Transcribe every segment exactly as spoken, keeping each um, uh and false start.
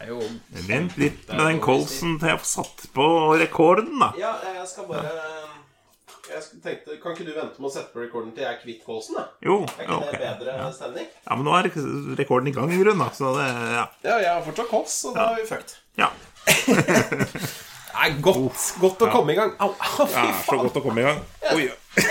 er jo Vent litt med den kolsen til jeg får satt på rekorden da. Ja, jeg skal bare Jeg tenkte, kan ikke du vente med å sette på rekorden til jeg er kvitt kolsen da? Jo, Er ikke okay. det bedre stemning? Ja, men nå er rekorden i gang i grunn da. Så det, ja. Ja, jeg har fortsatt kols, så da er vi fucked. Ja. Det er godt, godt å ja. komme i gang. Au, au, fy Ja, faen. så godt å komme i gang. Oi.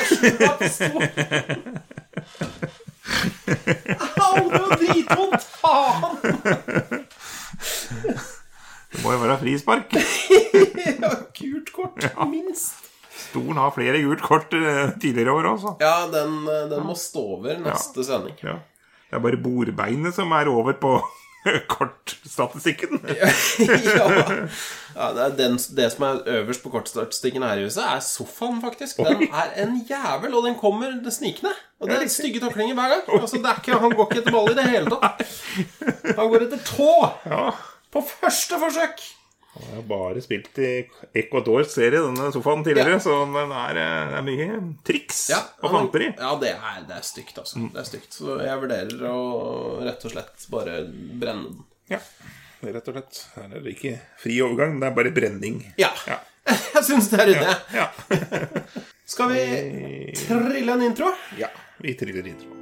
Au, det var dritvondt. Faen. Det må jo være frispark. Ja, gult kort, ja. Minst. Stolen har flere gult kort tidligere år også. Ja, den, den må stå over neste ja. sending. Ja. Det er bare bordbeinet som er over på kortstatistikken. Ja, ja det, er den, det som er øverst på kortstatistikken her i huset er sofaen faktisk. Den er en jævel, og den kommer snikende. Og det er stygge taklinger hver gang. Altså, det er ikke, han går ikke etter ball i det hele tatt. Han går etter tå. Ja. På første forsøk. Han har bare spilt i Ecuadors serie, denne sofaen tidligere, ja. Så den er, det er mye triks ja, og fanteri. Ja, det er, det er stygt, altså. Mm. Det er stygt. Så jeg vurderer å rett og slett bare brenne den. Ja, rett og slett. Her er det ikke fri overgang, det er bare brenning. Ja, ja. Jeg synes det er ryddig. Ja. Ja. Skal vi trille en intro? Ja, vi triller intro.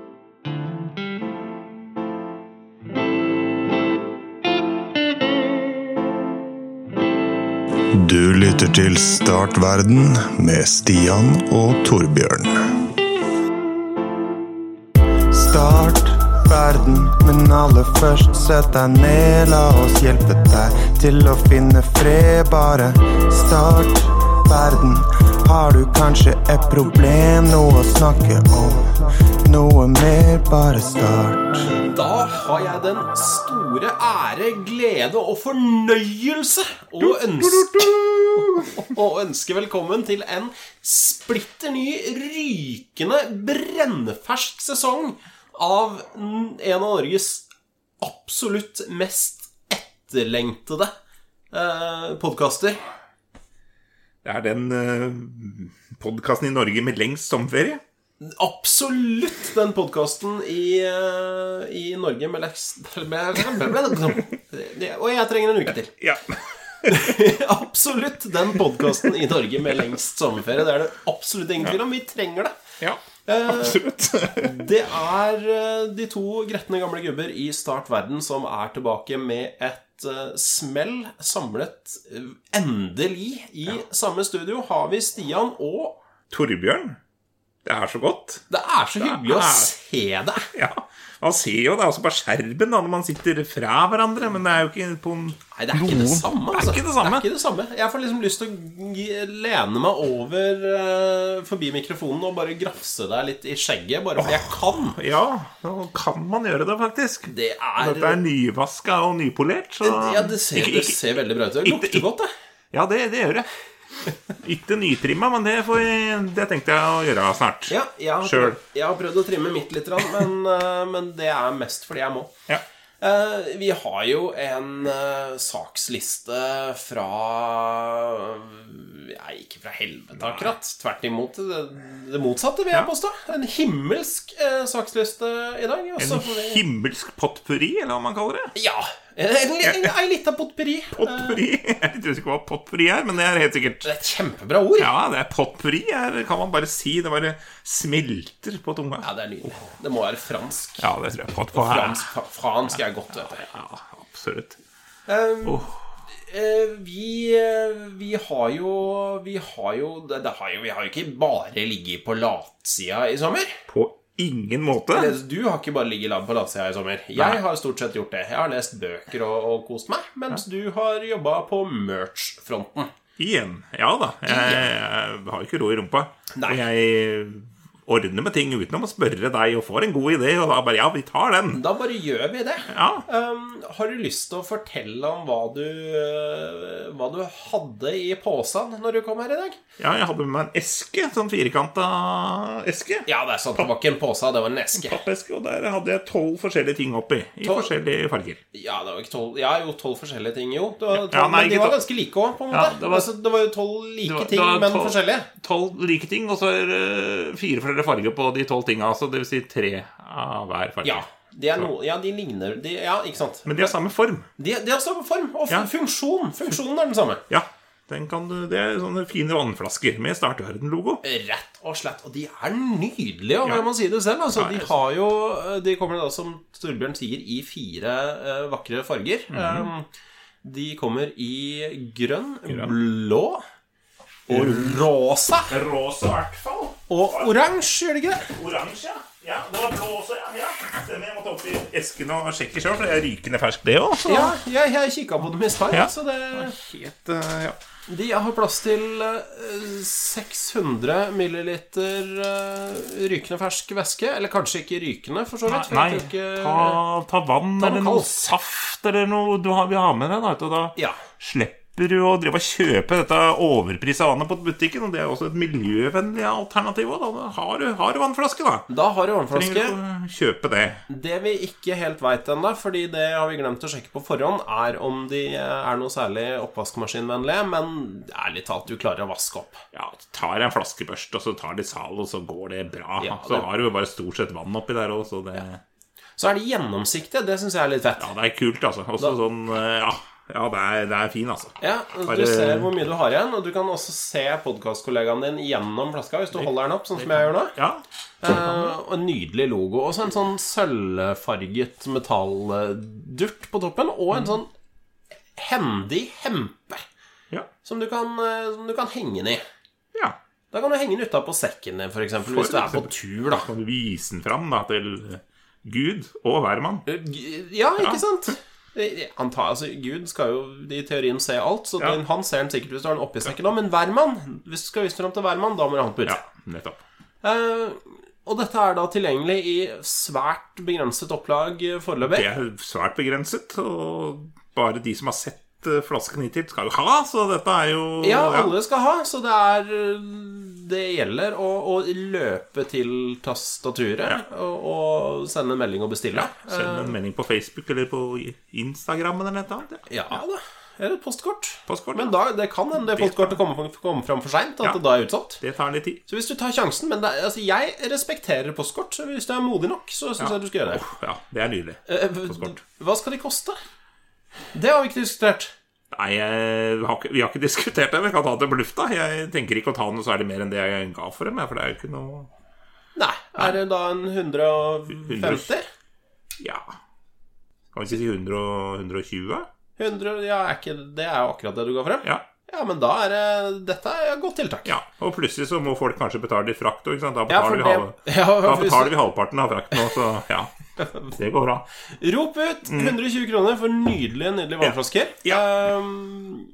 Du lytter til Startverden med Stian og Torbjørn. Startverden, men aller først sett deg ned. La oss hjelpe deg til å finne fred. Bare startverden. Har du kanskje et problem, noe å snakke om? Noe mer, bare start. Da har jeg den store ære, glede og fornøyelse å ønske, å ønske velkommen til en splitter ny, rykende, brennfersk sesong av en av Norges absolutt mest etterlengtede eh, podcaster. Det er den uh, podcasten i Norge med lengst sommerferie. Absolutt den podcasten i, uh, i Norge med lengst... Og jeg trenger en uke til. Ja. Absolutt den podcasten i Norge med lengst sommerferie. Det er det absolutt ingen tvil om. Vi trenger det. Ja, absolutt. uh, Det er uh, de to gretne gamle gubber i Startverden som er tilbake med et smell samlet endelig i ja. Samme studio har vi Stian og Torbjørn. Det er så godt. Det er så hyggelig er... å se det. Ja, man ser jo det også på skjermen da, når man sitter fra hverandre, men det er jo ikke på en... Nei, det er ikke det samme, altså. Det er ikke det samme. Det er ikke det samme. Jeg får liksom lyst til å lene meg over uh, forbi mikrofonen og bare grafse deg litt i skjegget, bare fordi jeg kan. Ja, nå kan man gjøre det faktisk. Det er... Dette er nyvaska og nypolert, så... Ja, det ser, det ser veldig bra ut. Det lukter godt, det. Ja, det, det gjør det. Ikke nytrimma, men det, får jeg, det tenkte jeg å gjøre snart. Ja, jeg har, prøvd, jeg har prøvd å trimme mitt litt, men, men det er mest fordi jeg må. Ja. Uh, vi har jo en uh, saksliste fra ja, ikke fra helvete akkurat. Tvert imot det, det motsatte, vil jeg påstå. En himmelsk uh, saksliste i dag. Også en vi... himmelsk potpurri, eller hva man kaller det? Ja, en, en, en, en liten potpurri. Potpurri? Jeg er litt usikker hva potpurri er, men det er helt sikkert. Det er et kjempebra ord. Ja, det er potpurri, er, kan man bare si. Det bare smelter på tunga. Ja, det er nydelig. Det må være fransk. Ja, det tror jeg. Potpurri. Fransk, fransk er godt, vet du. Ja, absolutt. Um, oh. Vi, vi har jo Vi har jo, det, det har jo Vi har jo ikke bare ligget på latsida i sommer. På ingen måte. Du har ikke bare ligget på latsida i sommer. Jeg Nei. har stort sett gjort det. Jeg har lest bøker og, og kost meg, mens ja. Du har jobbet på merch-fronten. Igjen, ja da. Jeg, jeg har ikke ro i rumpa. Nei. Jeg ordne med ting uten å spørre deg og får en god idé, og da bare, ja, vi tar den. Da bare gjør vi det. Ja. Um, har du lyst til å fortelle om hva du, uh, hva du hadde i påsen når du kom her i dag? Ja, jeg hadde med meg en eske, sånn firkantet eske. Ja, det er sant, det var ikke en påse, det var en eske. En pappeske, og der hadde jeg tolv forskjellige ting oppi, i tolv... forskjellige farger. Ja, det var ikke tolv, ja, jo, tolv forskjellige ting, jo. Det var tolv, ja, nei, men de var ganske like også, på en måte. Ja, det, var... Altså, det var jo tolv like var, ting, men tolv, forskjellige. Tolv like ting, og så er det fire forskjellige farger på de tolv tingene, altså det vil si tre av hver farge. Ja, De er no, ja, de ligner de, Ja, ikke sant. Men de har samme form. De, de har samme form, og Ja. funksjon. Funksjonen er den samme. Ja, den kan du, det er sånne fine vannflasker med Startverden-logo. Rett og slett. Og de er nydelige, og Ja. jeg må si det selv. Altså, Ja, de jeg har jo De kommer da, som Torbjørn sier, i fire uh, vakre farger. Mhm. um, De kommer i grønn, blå og rosa. Rosa i hvert fall. Og oransje, gjør det ikke det? Oransje, ja. Ja, det var blå også, ja. ja. Stemmer, jeg måtte opp i esken og sjekke selv, for det er rykende fersk det også. Ja, jeg, jeg kikket på dem i stad, Ja. så det Helt, uh, ja. De har plass til uh, seks hundre milliliter uh, rykende fersk væske. Eller kanskje ikke rykende, for så vidt. For Nei, jeg tror ikke, ta, ta vann ta eller noe noe kaldt. saft eller noe du har, vi har med deg, da, vet du, da Ja. slipper du å drive og kjøpe dette overprisa vannet på butikken, og det er også et miljøvennlig alternativ også, da har du, har du vannflaske, da. Da har du Trenger vannflaske. du å kjøpe det. Det vi ikke helt vet ennå, fordi det har vi glemt å sjekke på forhånd, er om de er noe særlig oppvaskmaskinvennlige, men ærlig talt, du klarer å vaske opp. Ja, tar en flaskebørst, og så tar de sal, og så går det bra. Ja, Så det- har du jo bare stort sett vann oppi der også, så det... Så er de gjennomsiktige, det synes jeg er litt fett. Ja, det er kult, altså. Også Da- sånn, eh, ja, ja det, er, det er fin, altså. Ja, Du Bare- ser hvor mye du har igjen, og du kan også se podcastkollegaen din gjennom flaska hvis du holder den opp, sånn som jeg gjør nå. Ja, Eh, og en nydelig logo. Og så en sånn sølvfarget metalldurt på toppen, og en sånn hendig hempe ja, som du kan, eh, som du kan henge den i. ja. Da kan du henge den utapå sekken din, for eksempel, hvis du er på tur, da. Kan du vise den fram da, til Gud og hvermann? Ja, ikke sant? Han tar, altså, Gud skal jo i teorien se alt, så Ja. den, han ser den sikkert hvis du har den oppi sekken. Men hvermann, hvis du skal vise den fram til hvermann, da må du ha den på Ja, utsiden. nettopp. Eh, og dette er da tilgjengelig i svært begrenset opplag foreløpig. Det er svært begrenset, og bare de som har sett eh, flasken hittil skal jo ha, så dette er jo... Ja, alle skal ha, så det er Det gjelder å, å løpe til tastaturet og, og sende en melding og bestille. Send en melding på Facebook eller på Instagram eller noe annet. Ja da. Eller et postkort. Postkort, Men ja. da, det kan hende det postkortet kommer, kommer fram for seint, at Ja. det da er utsolgt. Det tar litt tid. Så hvis du tar sjansen Men det, er- altså, jeg respekterer postkort, så hvis du er modig nok, så syns jeg du skal gjøre det. Åh, ja, det er nydelig. Eh, postkort. Hva skal de koste? Det har vi ikke diskutert. Nei, jeg, vi, har ikke, vi har ikke diskutert det, men jeg kan ta det på lufta. Jeg tenker ikke å ta noe særlig mer enn det jeg ga for dem, for det er jo ikke noe... Nei, er det da en hundre og femti? Ja, kan vi ikke si hundre og hundre og tjue? hundre, ja, er ikke, det er jo akkurat det du ga frem. Ja, Ja, men da er det Dette er et godt tiltak. ja, og plutselig så må folk kanskje betale litt frakt, ikke sant? Da Ja, for betaler, vi, det- halv, ja, da hvis- betaler vi halvparten av frakten nå, så ja, det går bra. Rop ut hundre og tjue kroner for nydelige, nydelige vannflasker. Ja. Ehm,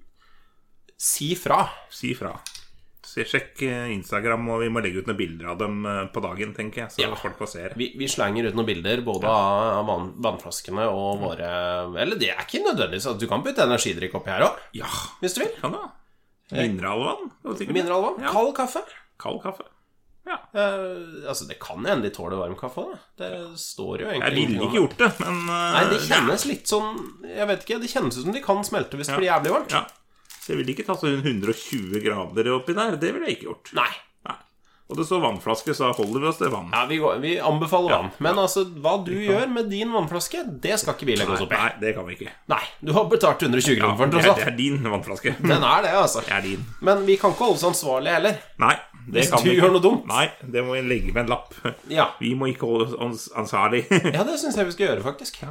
si fra. Si fra. Se, sjekk eh, Instagram, og vi må legge ut noen bilder av dem eh, på dagen, tenker jeg, så Ja. folk får se det. Vi, vi slenger ut noen bilder både av vann, vannflaskene og våre Eller det er ikke nødvendigvis at du kan putte energidrikk oppi her òg, Ja, hvis du vil. kan du da? Mineralvann? kan du sikkert. Mineralvann. Ja. Kald kaffe. Kald kaffe. Ja. Eh, altså, det kan hende de tåler varm kaffe òg. Det står jo Jeg egentlig ville ingenting om ikke gjort det, men eh, Nei, det kjennes litt sånn Jeg vet ikke, det kjennes ut som de kan smelte hvis det blir jævlig varmt. Ja. Så jeg ville ikke tatt sånn hundre og tjue grader oppi der. Det ville jeg ikke gjort. Nei. Nei. Og det står vannflaske, så holder vi oss til vann. Ja, vi, går, vi anbefaler vann. Men altså, hva du gjør med din vannflaske, det skal ikke vi legge oss opp i. Nei, det kan vi ikke. Nei, du har betalt hundre og tjue kroner for den, det, tross er, det alt. er din vannflaske. Den er det, altså. Det er din. Men vi kan ikke holde oss ansvarlige heller. Nei, det Hvis kan du vi ikke. gjør noe dumt. Nei, det må vi legge med en lapp. Ja, Vi må ikke holde oss ansvarlig. ja det syns jeg vi skal gjøre, faktisk.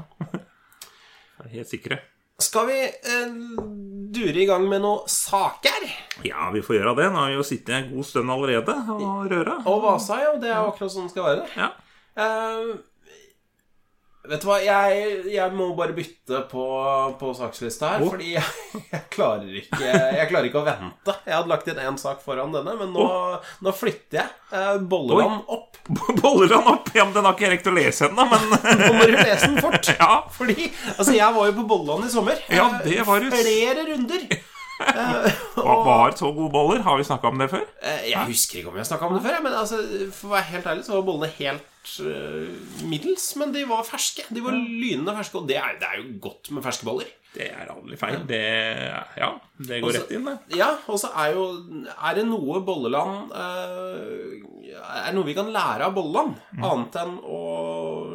Helt sikre. Skal vi eh, dure i gang med noen saker? Ja, vi får gjøre det. Nå har vi jo sittet en god stund allerede og røra. Og Vasa, ja. Det er jo akkurat sånn det skal være. Ja. Eh, vet du hva, jeg, jeg må bare bytte på, på sakslista her, Åh. fordi jeg, jeg, klarer ikke, jeg klarer ikke å vente. Jeg hadde lagt inn en sak foran denne, men nå, nå flytter jeg eh, Bolleland opp. Bolleland opp. Ja, men den har ikke jeg rekt å lese ennå, men Nå må du lese den fort. Ja. Fordi, altså, jeg var jo på Bolleland i sommer. Ja, det var du. Flere runder. Hva var så gode boller? Har vi snakket om det før? Eh, Jeg husker ikke om jeg snakket om det før, jeg, men altså, for å være helt ærlig så var bollene helt uh, middels, men de var ferske. De var lynende ferske, og det er, det er jo godt med ferske boller. Det er aldri feil. Det, ja, det går Også- rett inn, det. Ja, og så er jo Er det noe Bolleland uh, Er det noe vi kan lære av Bolleland, annet enn å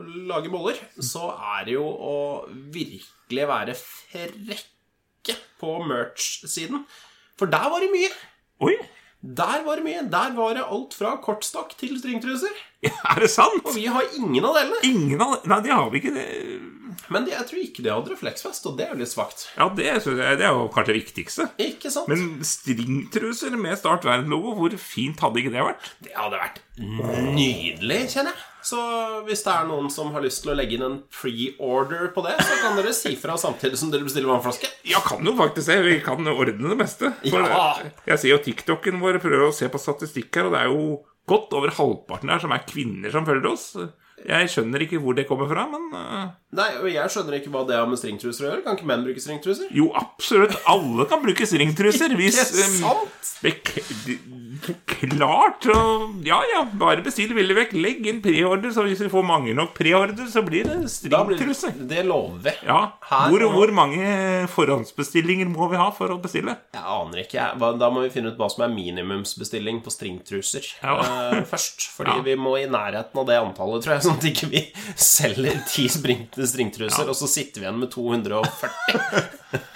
lage boller, så er det jo å virkelig være frekke på merch-siden. For der var det mye. Oi! Der var det mye. Der var det alt fra kortstokk til stringtruser. Ja, er det sant? Og vi har ingen av delene. Ingen av... Nei, det har vi ikke det. Men det, jeg tror ikke det hadde refleksfest, og det er jo litt svagt. Ja, det, synes jeg, det er jo kanskje det viktigste. Ikke sant? Men stringtruser med Start Verden-logo, hvor fint hadde ikke det vært? Det hadde vært nydelig, kjenner jeg. Så hvis det er noen som har lyst til å legge inn en pre-order på det, så kan dere si fra samtidig som dere bestiller vannflaske. Ja, kan jo faktisk det. Vi kan ordne det meste. For Ja. Jeg ser jo TikToken vår, prøver å se på statistikk her, og det er jo godt over halvparten her som er kvinner som følger oss. Jeg skjønner ikke hvor det kommer fra, men... Uh... Nei, og jeg skjønner ikke hva det har med stringtruser å gjøre. Kan ikke menn bruke stringtruser? Jo, absolutt. Alle kan bruke stringtruser. Hvis, Ikke sant? um, klart. Og, ja, ja, bare bestill villig vekk. Legg inn preorder, så hvis vi får mange nok preorder, så blir det stringtruser. Det lover vi. Ja, Her hvor, og- hvor mange forhåndsbestillinger må vi ha for å bestille? Jeg aner ikke. jeg. Hva- Da må vi finne ut hva som er minimumsbestilling på stringtruser Ja. eh, først. Fordi Ja. vi må i nærheten av det antallet, tror jeg, sånn at ikke vi selger ti spring- stringtruser, og så sitter vi igjen med to hundre og førti.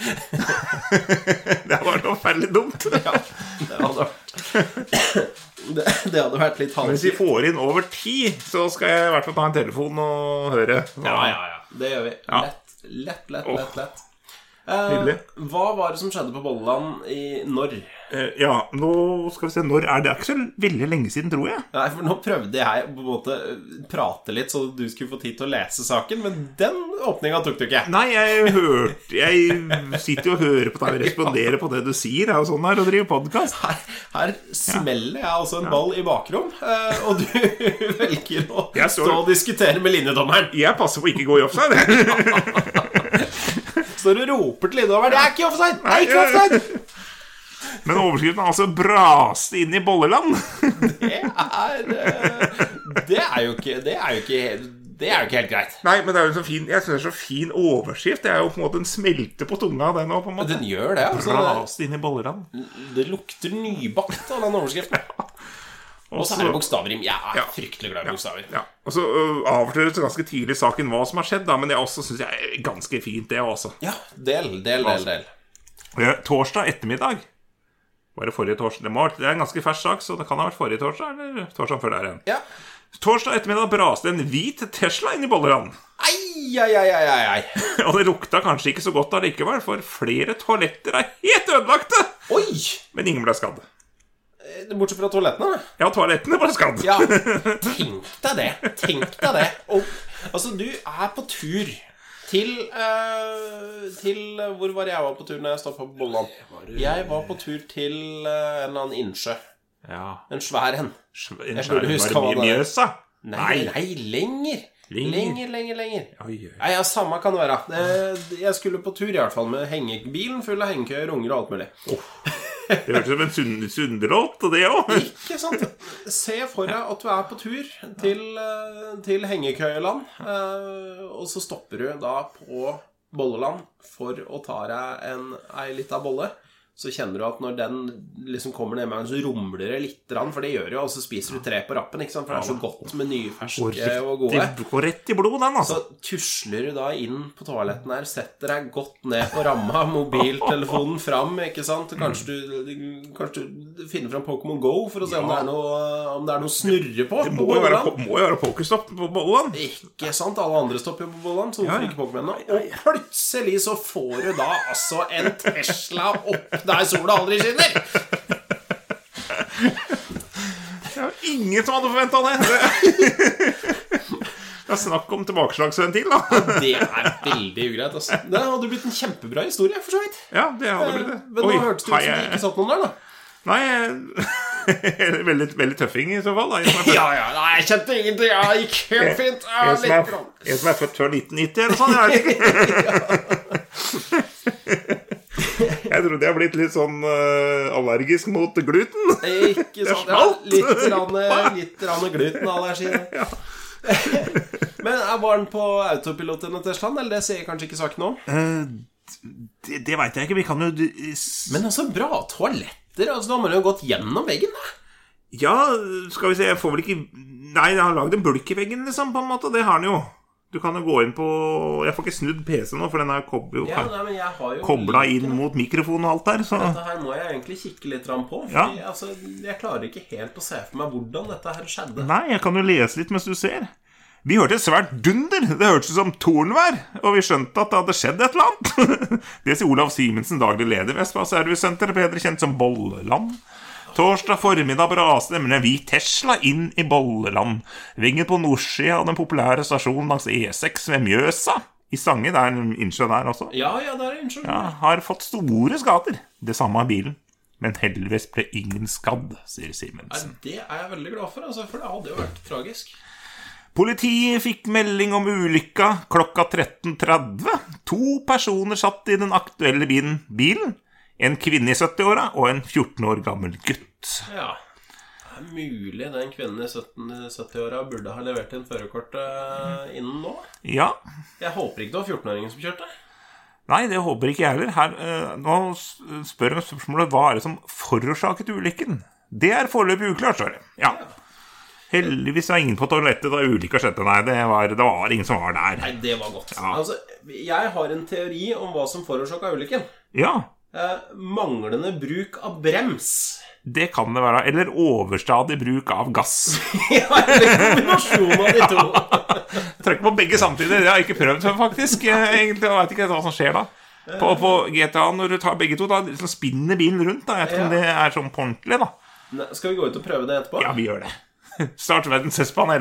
Det var noe ferdig dumt. Ja, det hadde vært det, det hadde vært litt Hvis vi halvsykt. får inn over ti, så skal jeg i hvert fall ta en telefon og høre. Ja, ja, ja. Det gjør vi. Ja. Lett, lett, lett, Åh. lett, lett. Eh, Nydelig. hva var det som skjedde på Bolleland i når? Eh, Ja, nå skal vi se. Når er det? Det er ikke så veldig lenge siden, tror jeg. Nei, for nå prøvde jeg på en måte prate litt så du skulle få tid til å lese saken, men den åpningen tok du ikke. Nei, jeg hørte Jeg sitter jo og hører på deg og responderer på det du sier. Det er jo sånn her å drive podcast. Her, her smeller jeg altså en ball i bakrom, eh, og du velger å Jeg står- stå og diskutere med linjedommeren. Jeg passer på å ikke gå i offside. Står og roper til linjedommeren. Det er ikke offside! Det er ikke offside! Men overskriften er altså 'braste inn i Bolleland'. Det er eh, Det er jo ikke Det er jo ikke helt Det er jo ikke helt greit. Nei, men det er jo så fin Jeg synes det er så fin overskrift. Det er jo på en måte en smelte på tunga den nå, på en måte. Den gjør det, altså. Braste inn i Bolleland. Det, det lukter nybakt av den overskriften. Og så er det bokstavrim. Jeg er Ja. fryktelig glad i bokstaver. Ja, og så uh, avslører det ganske tidlig i saken hva som har skjedd, da, men det også synes jeg er ganske fint, det også. Ja, del, del, del, del. Ja, torsdag ettermiddag. Var det forrige torsdag? Det, må, det er en ganske fersk sak, så det kan ha vært forrige torsdag, eller torsdag før der igjen. Ja. Torsdag ettermiddag braste en hvit Tesla inn i Bolleland. Ei, ei, ei, ei, ei, ei. Og det lukta kanskje ikke så godt allikevel, for flere toaletter er helt ødelagte. Oi! Men ingen ble skadd. Bortsett fra toalettene. Ja, toalettene ble skadd. Ja, tenk deg det. Tenk deg det. Og, altså, du er på tur til eh, Til Hvor var det jeg var på tur når jeg stoppet på Bolland? Jeg var på tur til eh, en eller annen innsjø. Ja. En svær en. En Jeg burde huske hva var det det er. Mjøsa? Nei, nei, lenger. Lenger. Lenger, lenger, lenger. Oi, oi. Nei, ja, samme kan det være. Det- Jeg skulle på tur i hvert fall med hengebilen full av hengekøyer, unger og alt mulig. Det hørtes som en sund- sundelåt, og det også. Ikke sant? Se for deg at du er på tur til, eh, til hengekøyeland, eh, og så stopper du da på Bolleland for å ta deg en, ei lita bolle. Så kjenner du at når den liksom kommer ned med den, så rumler det litt, for det gjør jo, og så spiser du tre på rappen, ikke sant? For det er så godt med nye, ferske og gode. Det går rett i blod, den, altså. Så tusler du da inn på toaletten her, setter deg godt ned på ramma, mobiltelefonen fram, ikke sant? Kanskje du, kanskje du finner fram Pokémon Go for å se om, det er noe, om det er noe snurre på. Det på må jo være, Bolleland. må jo være pokerstopp på Bolleland. Ikke sant? Alle andre stopper jo på Bolleland, så hvorfor Ja, ja. ikke Pokémonene? Og plutselig så får du da altså en Tesla opp der sola aldri skinner. Det er jo ingen som hadde forventet det. Det er snakk om tilbakeslagsventil, da. Det er veldig ugreit, altså. Det hadde blitt en kjempebra historie, for så vidt. Ja, det hadde blitt det. Men nå Oi, hørtes det ut har som det jeg- ikke satt noen der, da. Nei, jeg- veldig, veldig tøffing i så fall, da. En som er født- Ja, ja, nei, jeg kjente ingenting. Ja, det gikk helt fint. Ja, en som litt er, bra. en som er født før nitten nitti, eller sånn, jeg vet ikke. Jeg trodde jeg har blitt litt sånn uh, allergisk mot gluten. Ikke Det sant? Ja, smalt. litt, rann, litt rann gluten av der, sier jeg. Men er var den på autopilot denne Teslaen, eller det sier kanskje ikke saken om? Uh, det det vet jeg ikke, vi kan jo s- Men altså, bra toaletter. Altså, da har man jo gått gjennom veggen, da. Ja, skal vi se, jeg får vel ikke. Nei, han har laget en bulk i veggen, liksom, på en måte. Det har han jo. Du kan jo gå inn på... Jeg får ikke snudd P C nå, for den er koblet, ja, nei, men jeg har jo koblet inn mot mikrofonen og alt der. Så... Dette her må jeg egentlig kikke litt på, fordi ja. altså, jeg klarer ikke helt å se for meg hvordan dette her skjedde. Nei, jeg kan jo lese litt mens du ser. Vi hørte et svært dunder. Det hørtes ut som tornvær, og vi skjønte at det hadde skjedd et eller annet. Det sier Olav Simensen, daglig leder ved Vespa Service Center, bedre kjent som Bolleland. Torsdag formiddag braste nemlig en hvit Tesla inn i Bolleland. Vingen på nordsida av den populære stasjonen langs E seks ved Mjøsa. I Stange, det er en innsjø der også. Ja, ja, det er en innsjø. Ja, har fått store skader. Det samme av bilen. Men heldigvis ble ingen skadd, sier Simensen. Nei, det er jeg veldig glad for, altså, for det hadde jo vært tragisk. Politiet fikk melding om ulykka klokka tretten tretti. To personer satt i den aktuelle bilen. En kvinne i sytti-åra og en fjorten år gammel gutt. Ja, det er mulig den kvinnen i sytti-åra burde ha levert inn førerkortet innen nå. Ja. Jeg håper ikke det var fjorten-åringen som kjørte. Nei, det håper ikke jeg heller. Her, nå spør jeg spørsmålet, hva er det som forårsaket ulykken? Det er foreløpig uklart, svarer jeg. Ja. Heldigvis var ingen på toalettet da ulykka skjedde. Nei, det var, det var ingen som var der. Nei, det var godt. Ja. Altså, jeg har en teori om hva som forårsaket ulykken. Ja. Eh, manglende bruk av brems. Det kan det være. Eller overstadig bruk av gass. Ja, eller kombinasjon av de to. Trykker på begge samtidig. Det har jeg ikke prøvd før, faktisk. Jeg egentlig vet ikke hva som skjer da. På, på G T A, når du tar begge to, da liksom spinner bilen rundt. Da. Jeg vet ikke om det er sånn på ordentlig, da. Nei, skal vi gå ut og prøve det etterpå? Ja, vi gjør det. Start verdens testpanel.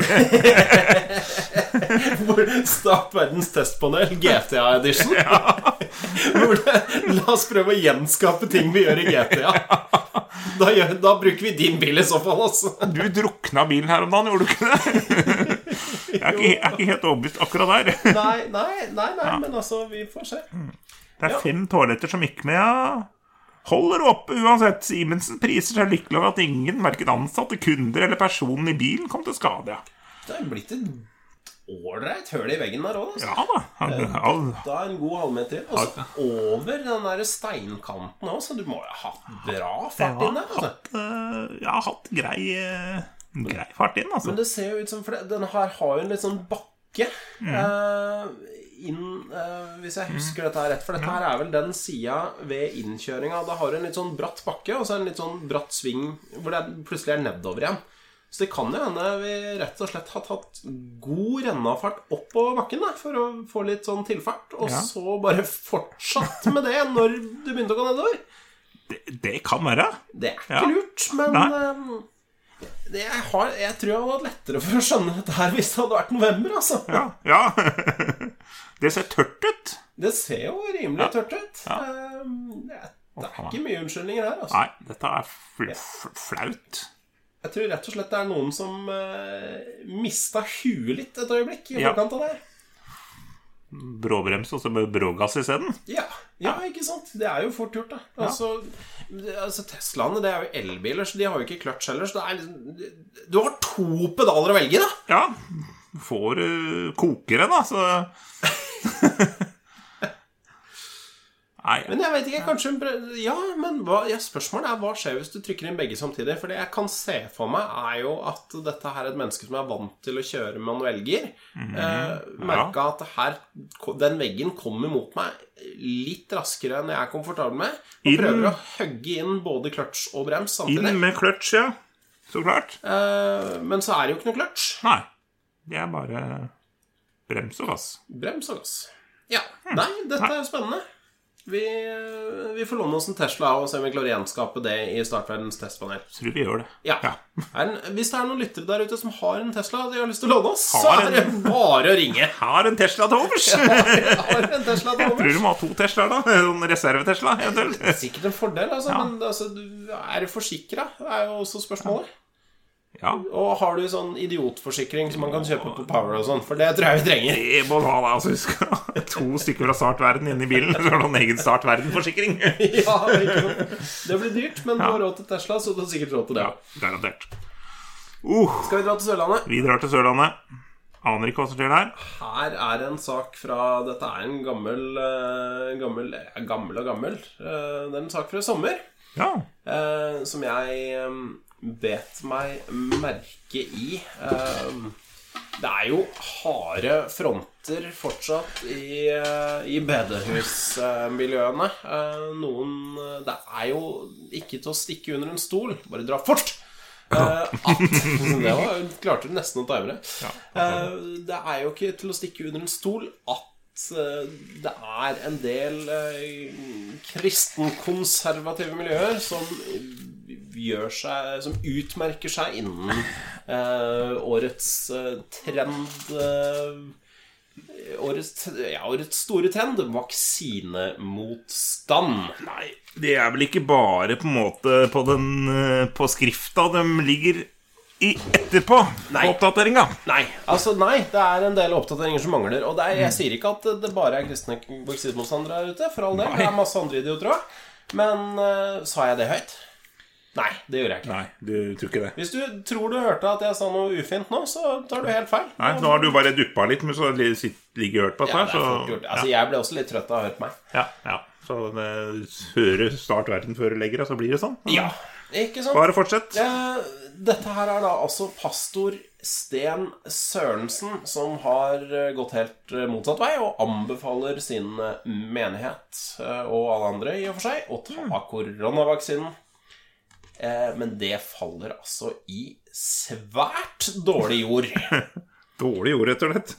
Start verdens testpanel, G T A-edition. Ja. La oss prøve å gjenskape ting vi gjør i G T A. Da, gjør, da bruker vi din bil i så fall, altså. Du drukna bilen her om dagen, gjorde du ikke det? Jeg er ikke, jeg er ikke helt overbevist akkurat der. Nei, nei, nei, nei ja. Men altså, vi får se. Det er fem toaletter som gikk med, ja. Holder oppe uansett. Simensen priser seg lykkelig over at ingen, hverken ansatte, kunder eller personen i bilen kom til skade. Det er blitt et ålreit høl i veggen der også, altså. Ja da. Han, da er en god halvmeter. Altså, over den der steinkanten også, du må jo ha bra fart inn der, altså. Hatt, jeg har hatt grei, grei fart inn, altså. Men det ser jo ut som, for denne her har jo en litt sånn bakke mm. uh, inn, uh, hvis jeg husker dette her rett, for dette her er vel den siden ved innkjøringen. Da har du en litt sånn bratt bakke, og så en litt sånn bratt sving, hvor det plutselig er nedover igjen. Så det kan jo hende vi rett og slett har tatt god rennafart opp på bakken da, for å få litt sånn tilfart, og ja. Så bare fortsatt med det når du begynte å gå nedover. Det, det kan være. Det er ikke ja. Lurt, men um, det, jeg, har, jeg tror jeg hadde hatt lettere for å skjønne dette her hvis det hadde vært november, altså. Ja, ja. Det ser tørt ut. Det ser jo rimelig ja. Tørt ut. Ja. Um, det, det er ikke mye unnskyldninger her, altså. Nei, dette er fl fl flaut. Jeg tror rett og slett det er noen som uh, mistet huet litt et øyeblikk i forkant av det. Bråbrems og så med brågass i stedet. Ja, ja, ikke sant? Det er jo fort gjort da. Ja. Altså, altså Teslaene, det er jo elbiler, så de har jo ikke kløtsj heller. Så det er liksom, du har to pedaler å velge da. Ja, får uh, kokere da, så... Nei, men jeg vet ikke, kanskje ja, men hva, ja, spørsmålet er hva skjer hvis du trykker inn begge samtidig. For det jeg kan se for meg er jo at dette her er et menneske som er vant til å kjøre manuellgir. mm, eh, Merket ja. At her, den veggen kommer mot meg litt raskere enn jeg er komfortabel med, og inn, prøver å hugge inn både kløtsj og brems samtidig. Inn med kløtsj, ja, så klart. eh, Men så er det jo ikke noe kløtsj. Nei, det er bare brems og gass. Brems og gass, ja, hmm. Nei, dette er spennende. Vi, vi får låne oss en Tesla og se om vi klarer å gjenskape det i startverdens testpanel. Tror vi gjør det. Ja, ja. Er en, hvis det er noen lyttere der ute som har en Tesla og de har lyst til å låne oss, har så er det en, bare å ringe. Har en Tesla til overs. Ja, har en Tesla til overs. Jeg tror du må ha to Tesla da. En reserve-Tesla eventuelt. Det er sikkert en fordel, altså, ja. Men altså, er du forsikret? Det er jo også spørsmålet. Ja. Og har du sånn idiotforsikring som man kan kjøpe på Power og sånn? For det tror jeg vi trenger. Det må du ha da, altså. Husk to stykker fra startverden inne i bilen, så har du en egen startverden-forsikring. Ja, det blir dyrt, men du har råd til Tesla, så du har sikkert råd til det. Ja, garantert. Uh, Skal vi dra til Sørlandet? Vi drar til Sørlandet. Aner ikke hva som skjer der. Her er en sak fra, dette er en gammel, gammel, gammel og gammel. Det er en sak fra sommer. Ja. Som jeg bet meg merke i. Det er jo harde fronter fortsatt i, i bedehusmiljøene. Noen, det er jo ikke til å stikke under en stol, bare dra fort. At, det var, klarte du nesten å time det. Det er jo ikke til å stikke under en stol at det er en del kristenkonservative miljøer som gjør seg, som utmerker seg innen eh, årets eh, trend eh, årets, ja, årets store trend, vaksinemotstand. Nei, det er vel ikke bare på en måte på, den, på skrifta de ligger i etterpå Nei. På oppdateringa. Nei, altså nei, det er en del oppdateringer som mangler. Og det er, jeg sier ikke at det bare er kristne vaksinemotstandere der ute, for all del, det er masse andre idioter også. Men uh, sa jeg det høyt? Nei, det gjør jeg ikke. Nei, du tror ikke det. Hvis du tror du hørte at jeg sa noe ufint nå, så tar du helt feil. Nei, nå har du bare duppa litt, men så ligger hørt på dette. Ja, det er fort gjort. Altså, ja. Jeg ble også litt trøtt av å ha hørt meg. Ja, ja. Så det, høre start verden før du legger det, så blir det sånn. Ja, ikke sant? Bare fortsett. Eh, dette her er da altså pastor Sten Sørensen som har gått helt motsatt vei og anbefaler sin menighet og alle andre i og for seg å ta koronavaksinen. Men det faller altså i svært dårlig jord. Dårlig jord, rett og slett.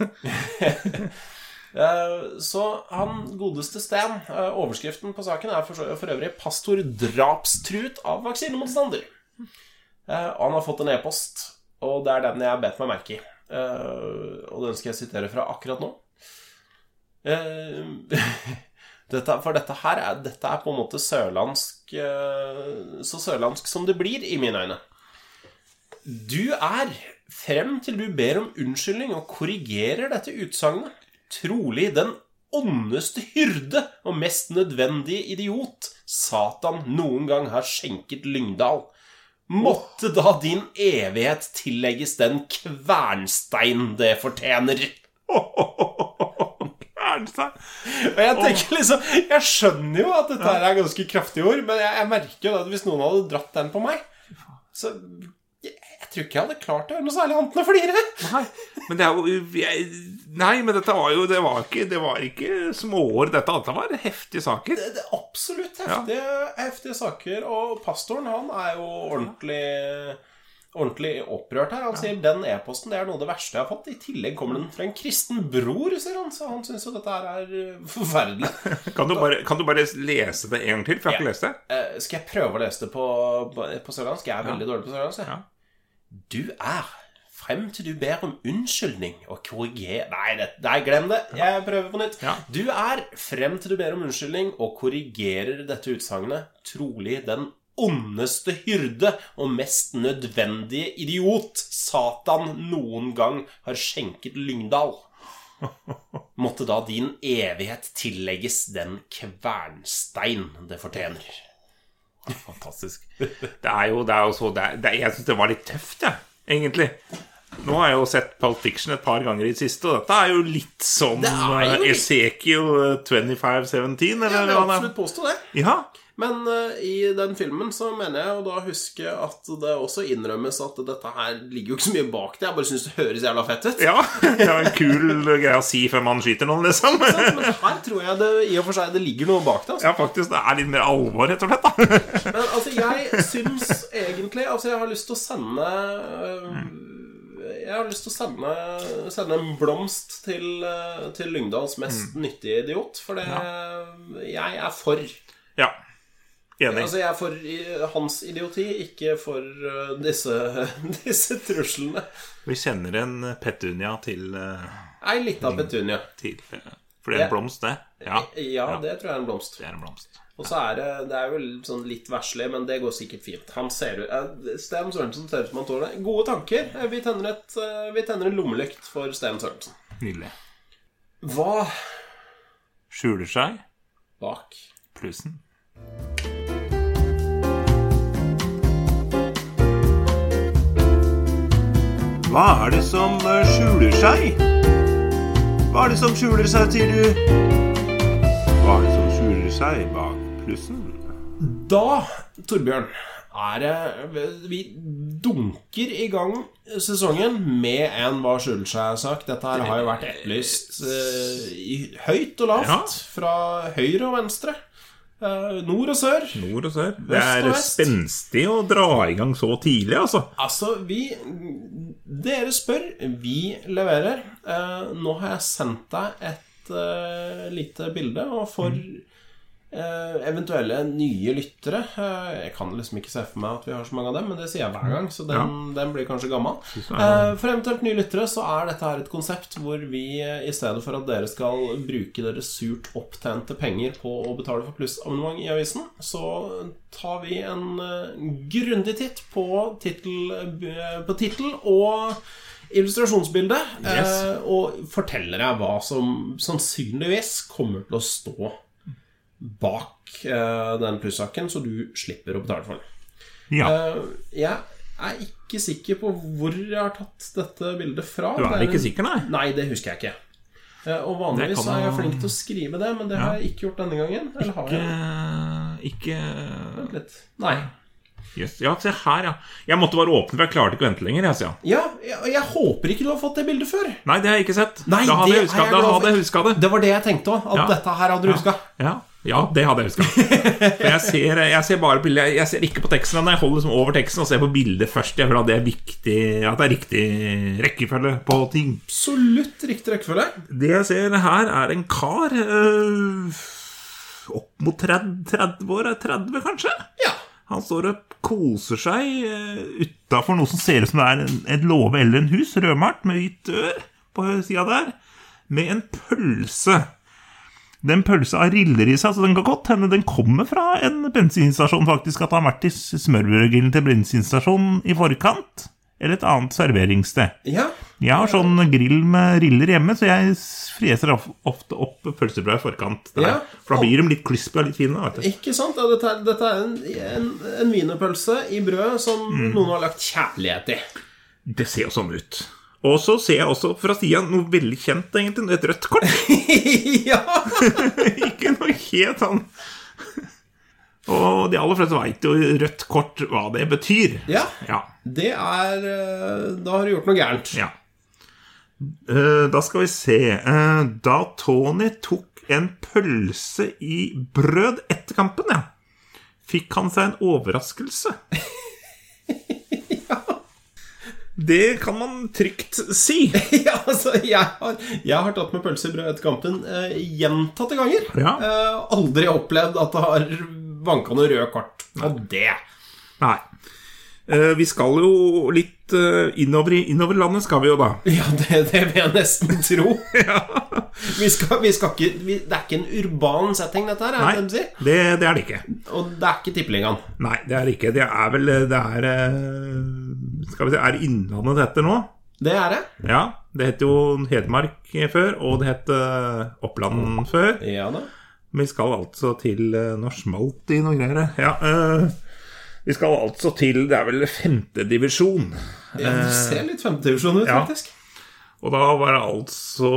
Så han godeste Sten, overskriften på saken er for, for øvrig pastor drapstrut av vaksinemotstander. Han har fått en e-post, og det er den jeg har bedt meg merke i. Og den skal jeg sitere fra akkurat nå. Dette, for dette her er, dette er på en måte sørlandsk, så sørlandsk som det blir i mine øyne. Du er, frem til du ber om unnskyldning og korrigerer dette utsagnet, trolig den ondeste hyrde og mest nødvendige idiot Satan noen gang har skjenket Lyngdal. Måtte da din evighet tillegges den kvernstein det fortjener. Og jeg tenker liksom, jeg skjønner jo at dette her er ganske kraftige ord, men jeg, jeg merker jo at hvis noen hadde dratt den på meg, så jeg, jeg tror ikke jeg hadde klart det noe særlig annet enn å flire. Nei, men det er jo jeg, Nei, men dette var jo Det var ikke, det var ikke småår. Dette, dette var heftige saker. Det, det er absolutt heftige, ja. heftige saker. Og pastoren, han er jo ordentlig Ordentlig opprørt her. Han ja. sier den e-posten, det er noe av det verste jeg har fått. I tillegg kommer den fra en kristen bror, sier han. Så han synes jo dette her er forferdelig. Kan du bare, kan du bare lese det en gang til? For jeg har ikke lest det. uh, Skal jeg prøve å lese det på, på, på sørlandsk? Jeg er ja. veldig dårlig på sørlandsk. Ja. Du er, frem til du ber om unnskyldning og korrigerer Nei, det, nei, glem det. Jeg prøver på nytt. Ja. Du er, frem til du ber om unnskyldning og korrigerer dette utsagnet, trolig den ondeste hyrde og mest nødvendige idiot Satan noen gang har skjenket Lyngdal. Måtte da din evighet tillegges den kvernstein det fortjener. Fantastisk. Det er jo, det er jo så det er, det, Jeg synes det var litt tøft, ja, egentlig. Nå har jeg jo sett Pulp Fiction et par ganger i det siste, og dette er jo litt som jo Ezekiel twenty-five seventeen, eller ja, det er absolutt påstå det. Ja. Men uh, i den filmen så mener jeg å da huske at det også innrømmes at dette her ligger jo ikke så mye bak det. Jeg bare synes det høres jævla fett ut. Ja, det er en kul greie å si før man skyter noen, liksom. Men her tror jeg det i og for seg det ligger noe bak det. Altså. Ja, faktisk, det er litt mer alvor, rett og slett, da. Men altså, jeg synes egentlig Altså, jeg har lyst til å sende uh, Jeg har lyst til å sende, sende en blomst til, til Lyngdals mest mm. nyttige idiot. For det ja. jeg er for. Ja. Enig. Altså, jeg er for hans idioti, ikke for uh, disse, disse truslene. Vi sender en petunia til uh, Ei liten petunia til, uh, For det er en blomst, det. Ja. Ja, ja, det tror jeg er en blomst. Det er en blomst. Og så er det, det er jo sånn litt verslig, men det går sikkert fint. Han ser ut, uh, Sten Sørensen ser ut som han tåler det. Gode tanker. Vi tenner, et, uh, vi tenner en lommelykt for Sten Sørensen. Nydelig. Hva skjuler seg bak plussen? Hva er det som skjuler seg? Hva er det som skjuler seg, sier du? Hva er det som skjuler seg bak plussen? Da, Torbjørn, er det vi dunker i gang sesongen med en hva skylder seg-sak. Dette her har jo vært etterlyst uh, i høyt og lavt, ja. Fra høyre og venstre, uh, nord og sør. Nord og sør. Det er spenstig å dra i gang så tidlig, altså. Altså, vi dere spør, vi leverer. Uh, nå har jeg sendt deg et uh, lite bilde, og for mm. Uh, eventuelle nye lyttere uh, jeg kan liksom ikke se for meg at vi har så mange av dem, men det sier jeg hver gang, så den, ja. Den blir kanskje gammel. uh, For eventuelt nye lyttere så er dette her et konsept hvor vi, uh, i stedet for at dere skal bruke deres surt opptjente penger på å betale for plussabonnement i avisen, så tar vi en uh, grundig titt på titel, uh, på titel og illustrasjonsbildet, yes. uh, og forteller deg hva som sannsynligvis kommer til å stå bak uh, den plussaken, så du slipper å betale for den. Ja. Uh, jeg er ikke sikker på hvor jeg har tatt dette bildet fra. Du er, er ikke sikker, nei? Nei, det husker jeg ikke. Uh, og vanligvis kan... er jeg flink til å skrive det, men det ja. Har jeg ikke gjort denne gangen. Eller ikke... har jeg? Ikke... Vent litt. Nei. Yes. Ja, se her, ja. Jeg måtte være åpen, for jeg klarte ikke å vente lenger, jeg, ja. Ja, jeg, jeg håper ikke du har fått det bildet før. Nei, det har jeg ikke sett. Nei, da hadde jeg husket, jeg da hadde jeg husket det. Det var det jeg tenkte også, at ja. Dette her hadde du ja. husket. Ja. Ja, det hadde jeg husket. For jeg ser, jeg ser bare bildet. Jeg ser ikke på teksten når jeg holder liksom over teksten og ser på bildet først. Jeg føler at det er viktig, at det er riktig rekkefølge på ting. Absolutt riktig rekkefølge. Det jeg ser her er en kar øh, opp mot tretti, tretti år, tretti kanskje? Ja. Han står og koser seg utenfor noe som ser ut som det er et låve eller en hus, rødmalt med hvit ør på siden der, med en pølse. Den pølsa har riller i seg, så den kan godt hende den kommer fra en bensinstasjon faktisk, at han har vært i smørbrødgrillen til bensinstasjonen i forkant, eller et annet serveringssted. Ja. Jeg har sånn grill med riller hjemme, så jeg freser ofte opp pølsebrød i forkant der. Ja. For da blir de litt crispy og litt fine, vet du. Ikke sant? Ja, dette, er, dette er en, en, en wienerpølse i brød som mm. noen har lagt kjærlighet i. Det ser jo sånn ut. Og så ser jeg også fra siden noe veldig kjent egentlig, et rødt kort. Ja! Ikke noe helt sånn. Og de aller fleste vet jo rødt kort hva det betyr. Ja, ja. Det er, da har du gjort noe gærent. Ja. Da skal vi se. Da Tony tok en pølse i brød etter kampen, ja, fikk han seg en overraskelse. Ja. Det kan man trygt si. Ja, altså, jeg har, jeg har tatt med pølse i brød etter kampen eh, gjentatte ganger. Ja. Eh, aldri opplevd at det har vanket noe rød kort på det. Nei. Uh, vi skal jo litt uh, innover, innover landet skal vi jo da. Ja, det, det vil jeg nesten tro. Ja. vi skal, vi skal ikke, vi, det er ikke en urban setting dette her, nei, det, si. det, det er det ikke. Og det er ikke tippeligaen. Nei, det er det ikke. Det er vel, det er skal vi se, er Innlandet det heter nå? Det er det. Ja, det heter jo Hedmark før, og det heter Oppland før. Ja da. Vi skal altså til uh, noe smalt i noe greier. Ja, uh, vi skal altså til, det er vel femte divisjon. Ja, det ser litt femte divisjon ut, ja. Faktisk. Og da var det altså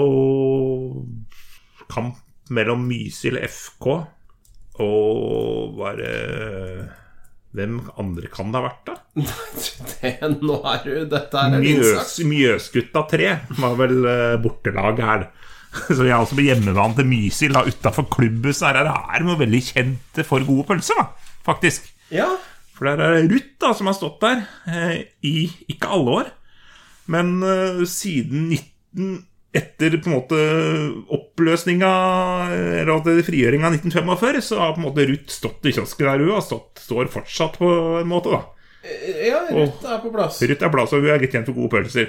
kamp mellom Mysil F K og var det... Hvem andre kan det ha vært da? det, nå er du, dette er en Mjøs, Mjøsgutta tre var vel bortelag her. Så jeg er altså på hjemmebane til Mysil da, utenfor klubbhuset her. Det er noe veldig kjent for gode pølser da, faktisk. Ja. For der er Ruth da, som har stått der eh, i ikke alle år, men eh, siden nitten, etter på en måte oppløsninga, eller frigjøringa av nitten femogfyrre, så har på en måte Ruth stått i kiosken der, og stått, står fortsatt på en måte da. Ja, Ruth er på plass. Ruth er på plass, og hun er litt kjent for gode pølser.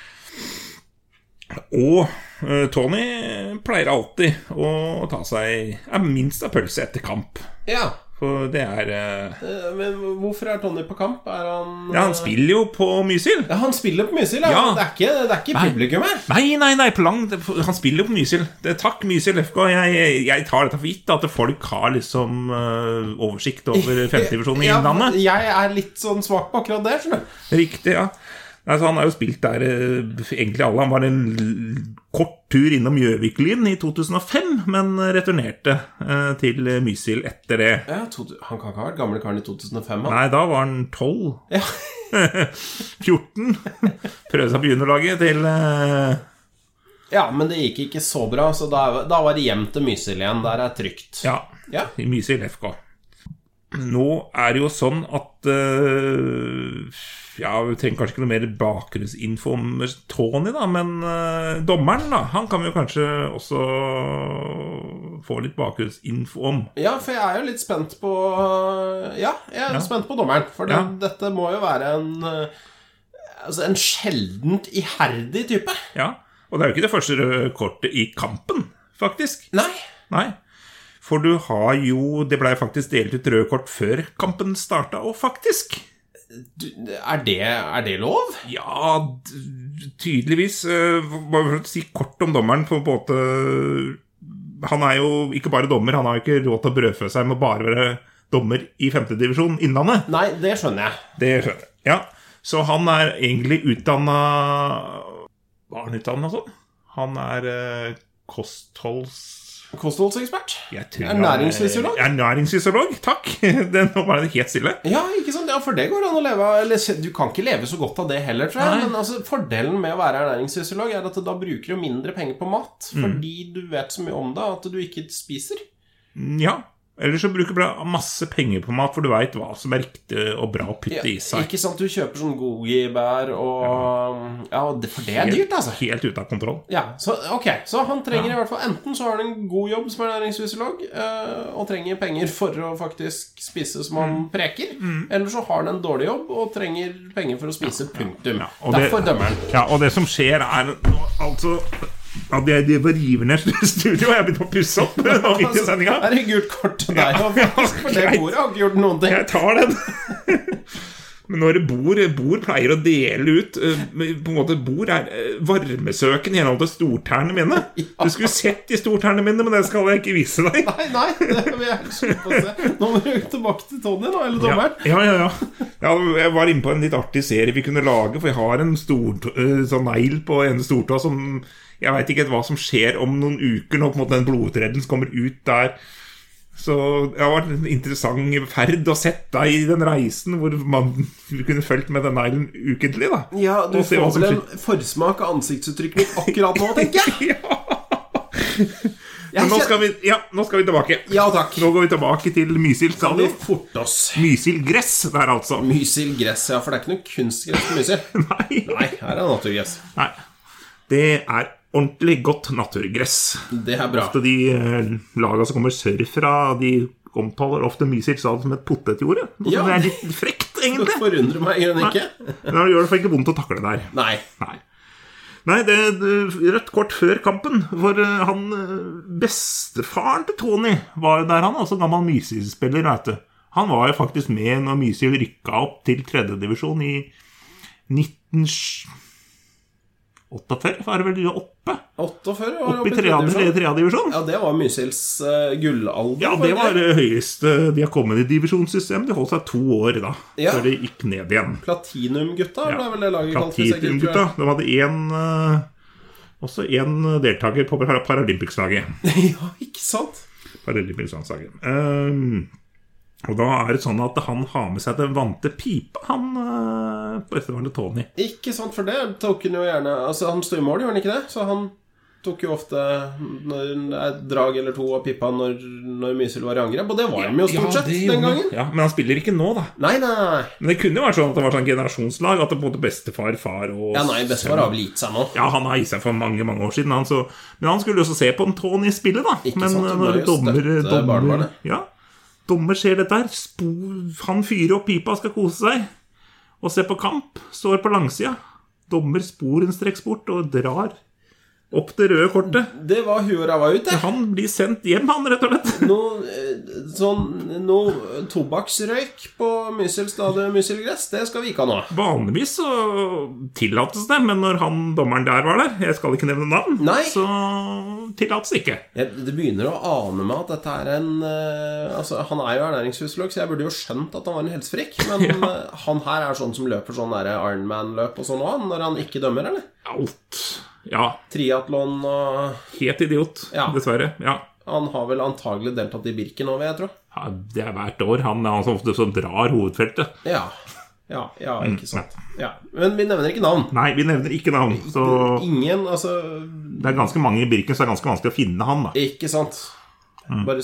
Og eh, Tony pleier alltid å ta seg ja, minst av pølse etter kamp. Ja. For det er uh... Men hvorfor er Tony på kamp? Er han Ja, han spiller jo på Mysil. Ja, han spiller på Mysil, ja. Ja. Det er ikke, det er ikke publikum her. Nei, nei, nei, på lang, han spiller jo på Mysil. Det, takk, Mysil F K. Jeg, jeg tar dette for gitt, at folk har liksom uh, oversikt over femte divisjonen i Innlandet. Ja, jeg er litt sånn svak på akkurat det, skjønner du. Riktig, ja. Altså, han har jo spilt der eh, egentlig alle. Han var en l- kort tur innom Gjøviklyn i to tusen og fem, men returnerte eh, til Mysil etter det. Ja, to, han kan ikke ha vært gamle karen i to tusen og fem, han. Nei, da var han tolv. Ja. fjorten. Prøvde seg på juniorlaget til... Eh... Ja, men det gikk ikke så bra, så da, da var det hjem til Mysil igjen. Der er trygt. Ja, Ja. i Mysil F K. Nå er det jo sånn at uh, ja, vi trenger kanskje ikke noe mer bakgrunnsinfo om Tony da, men uh, dommeren da, han kan vi jo kanskje også få litt bakgrunnsinfo om. Ja, for jeg er jo litt spent på Ja, jeg er Ja. spent på dommeren. For det, Ja. dette må jo være en uh, Altså en sjeldent iherdig type. Ja, og det er jo ikke det første røde kortet i kampen, faktisk. Nei. Nei. For du har jo, det ble faktisk delt ut røde kort før kampen startet, og faktisk... Du, er, det, er det lov? Ja, d- tydeligvis. eh, Bare for å si kort om dommeren på en måte. Han er jo ikke bare dommer, han har jo ikke råd til å brødfø seg med å bare være dommer i femte divisjon Innlandet. Nei, det skjønner jeg. Det skjønner jeg. Ja, så han er egentlig utdannet... Hva er han utdannet sånn? Han er eh, kostholds... Kostholdsekspert? Jeg tror Ernæringsfysiolog? han er- Ernæringsfysiolog, takk. Den, nå var det helt stille. Ja, ikke sant? Ja, for det går an å leve av. Eller, du kan ikke leve så godt av det heller, tror jeg. Nei. Men altså, fordelen med å være ernæringsfysiolog er at da bruker du mindre penger på mat. Mm. Fordi du vet så mye om det at du ikke spiser. Ja, ellers så bruker du bare masse penger på mat, for du vet hva som er riktig og bra å putte Ja, i seg. ikke sant? Du kjøper sånn goji-bær og Ja, det, for det er dyrt, altså. Helt ute av kontroll. Ja, så ok, så han trenger i hvert fall enten så har han en god jobb som ernæringsfysiolog eh, og trenger penger for å faktisk spise som han preker, eller så har han en dårlig jobb og trenger penger for å spise, punktum. Ja, og det- Derfor dømmer han. Ja, og det som skjer er nå, altså ja, det, det var river ned studio, og jeg begynte å pusse opp nå midt i sendinga. Er det gult kort til deg, og faktisk, for det greit. bordet har ikke gjort noen ting. Jeg tar den. Men når bord, bord pleier å dele ut eh, på en måte bord er eh, varmesøken i henhold til stortærne mine. Ja. Du skulle sett de stortærne mine, men det skal jeg ikke vise deg. Nei, nei, det vil jeg ikke slutte på å se. Nå må du tilbake til Tony nå, eller Ja, dommeren. ja, ja, ja. ja. Jeg var inne på en litt artig serie vi kunne lage, for jeg har en stor, eh, sånn negl på en stortå som jeg vet ikke hva som skjer om noen uker når på en måte den blodtredden som kommer ut der. Så det har vært en interessant ferd å sette deg i den reisen hvor man kunne følt med den neglen ukentlig da. Ja, du Og se hva får som vel en forsmak av ansiktsuttrykket mitt akkurat nå, tenker jeg. Men nå skal vi, ja, nå skal vi tilbake. Ja, takk. Nå går vi tilbake til Mysil Kan vi stadion. forte oss? Mysil gress der altså. Mysil gress, ja, for det er ikke noe kunstgress på Mysil. Nei. Nei, her er naturgress. Nei. Det er ordentlig godt naturgress. Det er bra. Ofte de eh, lagene som kommer sørfra, de omtaler ofte Mysil stadion som et potetjorde. Noe Ja. som er litt frekt, Det egentlig. forundrer meg grønn ikke. Men det gjør det for ikke vondt å takle der. Nei. Nei. Nei, det er rødt kort før kampen. For eh, han eh, bestefaren til Tony var jo der, han også gammel Mysil-spiller, vet du. Han var jo faktisk med når Mysil rykket opp til tredje divisjon i nitten åttiåtte, var det vel oppe? åttiåtte år Oppe i tredje divisjon. tredje divisjon. Ja, det var Mysils uh, gullalder. Ja, det var det høyeste de har kommet i divisjonssystemet. De holdt seg to år da, Ja. før de gikk ned igjen. Platinumgutta, Ja. ble vel det laget kalt. hvis jeg ikke Platinum-gutta. tror De hadde en, eh, også en deltaker på Par- Paralympics-laget. jeg. Ja, ikke sant? Paralympics-landslaget. Um, og da er det sånn at han har med seg den vante pipa, han uh, bestefaren til Tony. Ikke sant, for det tok han jo gjerne. Altså, han stod i mål, gjorde han ikke det? Så han tok jo ofte når et drag eller to av pippa når, når Mysil var i angrep. Og det var han jo stort sett det den gjorde han. gangen. Ja, men han spiller ikke nå da. Nei, nei. Men det kunne jo vært sånn at det var sånn generasjonslag, at det både bestefar, far og Ja, nei, bestefar har vel gitt seg nå. Ja, han har gitt seg for mange, mange år siden han, så, men han skulle jo også se på en Tony spille da. Ikke Men sant, det når var jo dommer, støtte dommer, barnebarnet. ja, dommer ser dette her, spo, han fyrer opp pipa, skal kose seg, og se på kamp, står på langsida. Dommer sporenstreks bort og drar Opp det røde kortet. Det var huet og ræva ut, det. Han blir sendt hjem, han, rett og slett. Noe eh, sånn, noe tobakksrøyk på Mysilstad Mysilgress, det skal vi ikke ha nå. Vanligvis så tillates det, men når han, dommeren der var der, jeg skal ikke nevne navn, Nei. så tillates det ikke. Jeg, det begynner å ane meg at dette er en eh, altså, han er jo ernæringsfysiolog, så jeg burde jo skjønt at han var en helsefrikk. Men ja. eh, han her er sånn som løper sånn der Ironman-løp og sånn også, når han ikke dømmer, eller? Alt. Ja. Triathlon og Helt idiot, ja. Dessverre. Ja. Han har vel antagelig deltatt i Birken nå, vil jeg tro. Ja, det er hvert år. Han er så ofte som drar hovedfeltet. Ja. Ja, ja, ikke sant. Ja. Men vi nevner ikke navn. Nei, vi nevner ikke navn. Så ingen, altså det er ganske mange i Birken, så det er ganske vanskelig å finne han, da. Ikke sant. Bare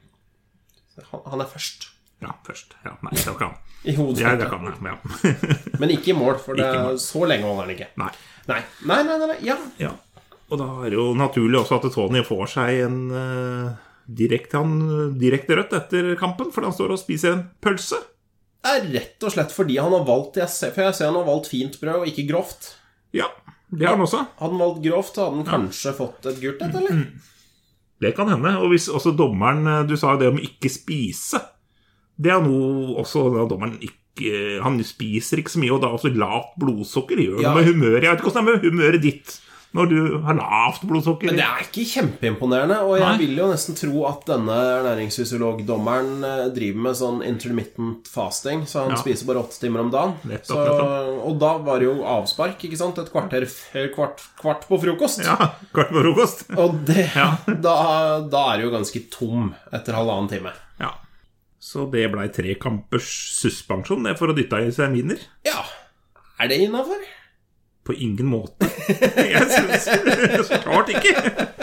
han, han er først. Ja, først. Ja, nei, det kan han. I hodet. Ja, det kan han, ja. Men ikke i mål, for det er så lenge holder han ikke. Nei. Nei, nei, nei, nei, ja. Ja. Og da er det jo naturlig også at Tony får seg en uh, direkte, han, direkte rødt etter kampen, for han står og spiser en pølse. Det er rett og slett fordi han har valgt, jeg ser, for jeg ser han har valgt fint brød og ikke grovt. Ja, det har han også. Hadde han valgt grovt, så hadde han kanskje fått et gult et, eller? Det kan hende, og hvis også dommeren, du sa jo det om ikke spise, det er noe også dommeren ikke, han spiser ikke så mye, og da også lavt blodsukker gjør ja. Noe med humøret. Jeg vet ikke hvordan det er med humøret ditt når du har lavt blodsukker. Men det er ikke kjempeimponerende, og jeg Nei. Vil jo nesten tro at denne ernæringsfysiolog-dommeren driver med sånn intermittent fasting, så han ja. Spiser bare åtte timer om dagen. Nettopp, så, nettopp. Og da var det jo avspark, ikke sant? Et kvarter før kvart, kvart på frokost. Ja, kvart på frokost. Og det, ja. da, da er det jo ganske tom etter halvannen time. Ja. Så det ble tre kampers suspensjon, det for å dytte i seg miner. Ja, er det innenfor? På ingen måte. Jeg synes så klart ikke.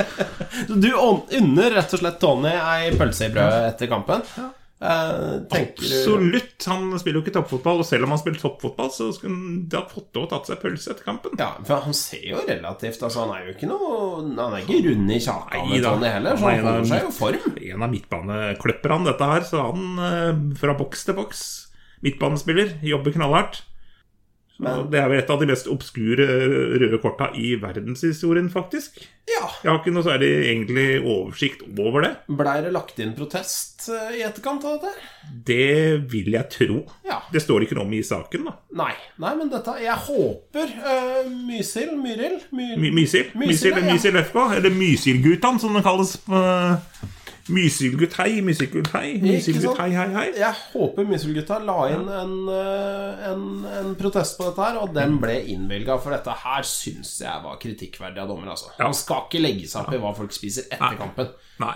Du unner rett og slett Tony ei pølse i brødet etter kampen? Ja. Uh, Absolutt. Han spiller jo ikke toppfotball, og selv om han spiller toppfotball, så skulle han ha fått lov å tatt seg pølse etter kampen. Ja, for han ser jo relativt, altså han er jo ikke noe, han er ikke rund i kjaka med Tony heller, så han holder seg jo form. En av midtbanekløpper han dette her, så han fra boks til boks, midtbanespiller, jobber knallhardt. Men, det er vel et av de mest obskure røde korta i verdenshistorien, faktisk. Ja. Jeg har ikke noe særlig egentlig oversikt over det. Ble det lagt inn protest i etterkant av dette? Det vil jeg tro. Ja. Det står ikke noe om i saken, da. Nei, Nei men dette, jeg håper uh, Mysil, Myril My, My, Mysil, Mysil, ja. Mysil F K, eller Mysilgutan, som det kalles på Mysilgutt hei, Mysilgutt hei, Mysilgutt hei, hei, hei. Jeg håper Mysilgutta la inn en, en, en protest på dette her, og den ble innvilget, for dette her synes jeg var kritikkverdig av dommer, altså. Ja. Man skal ikke legge seg opp i hva folk spiser etter Nei. Kampen. Nei,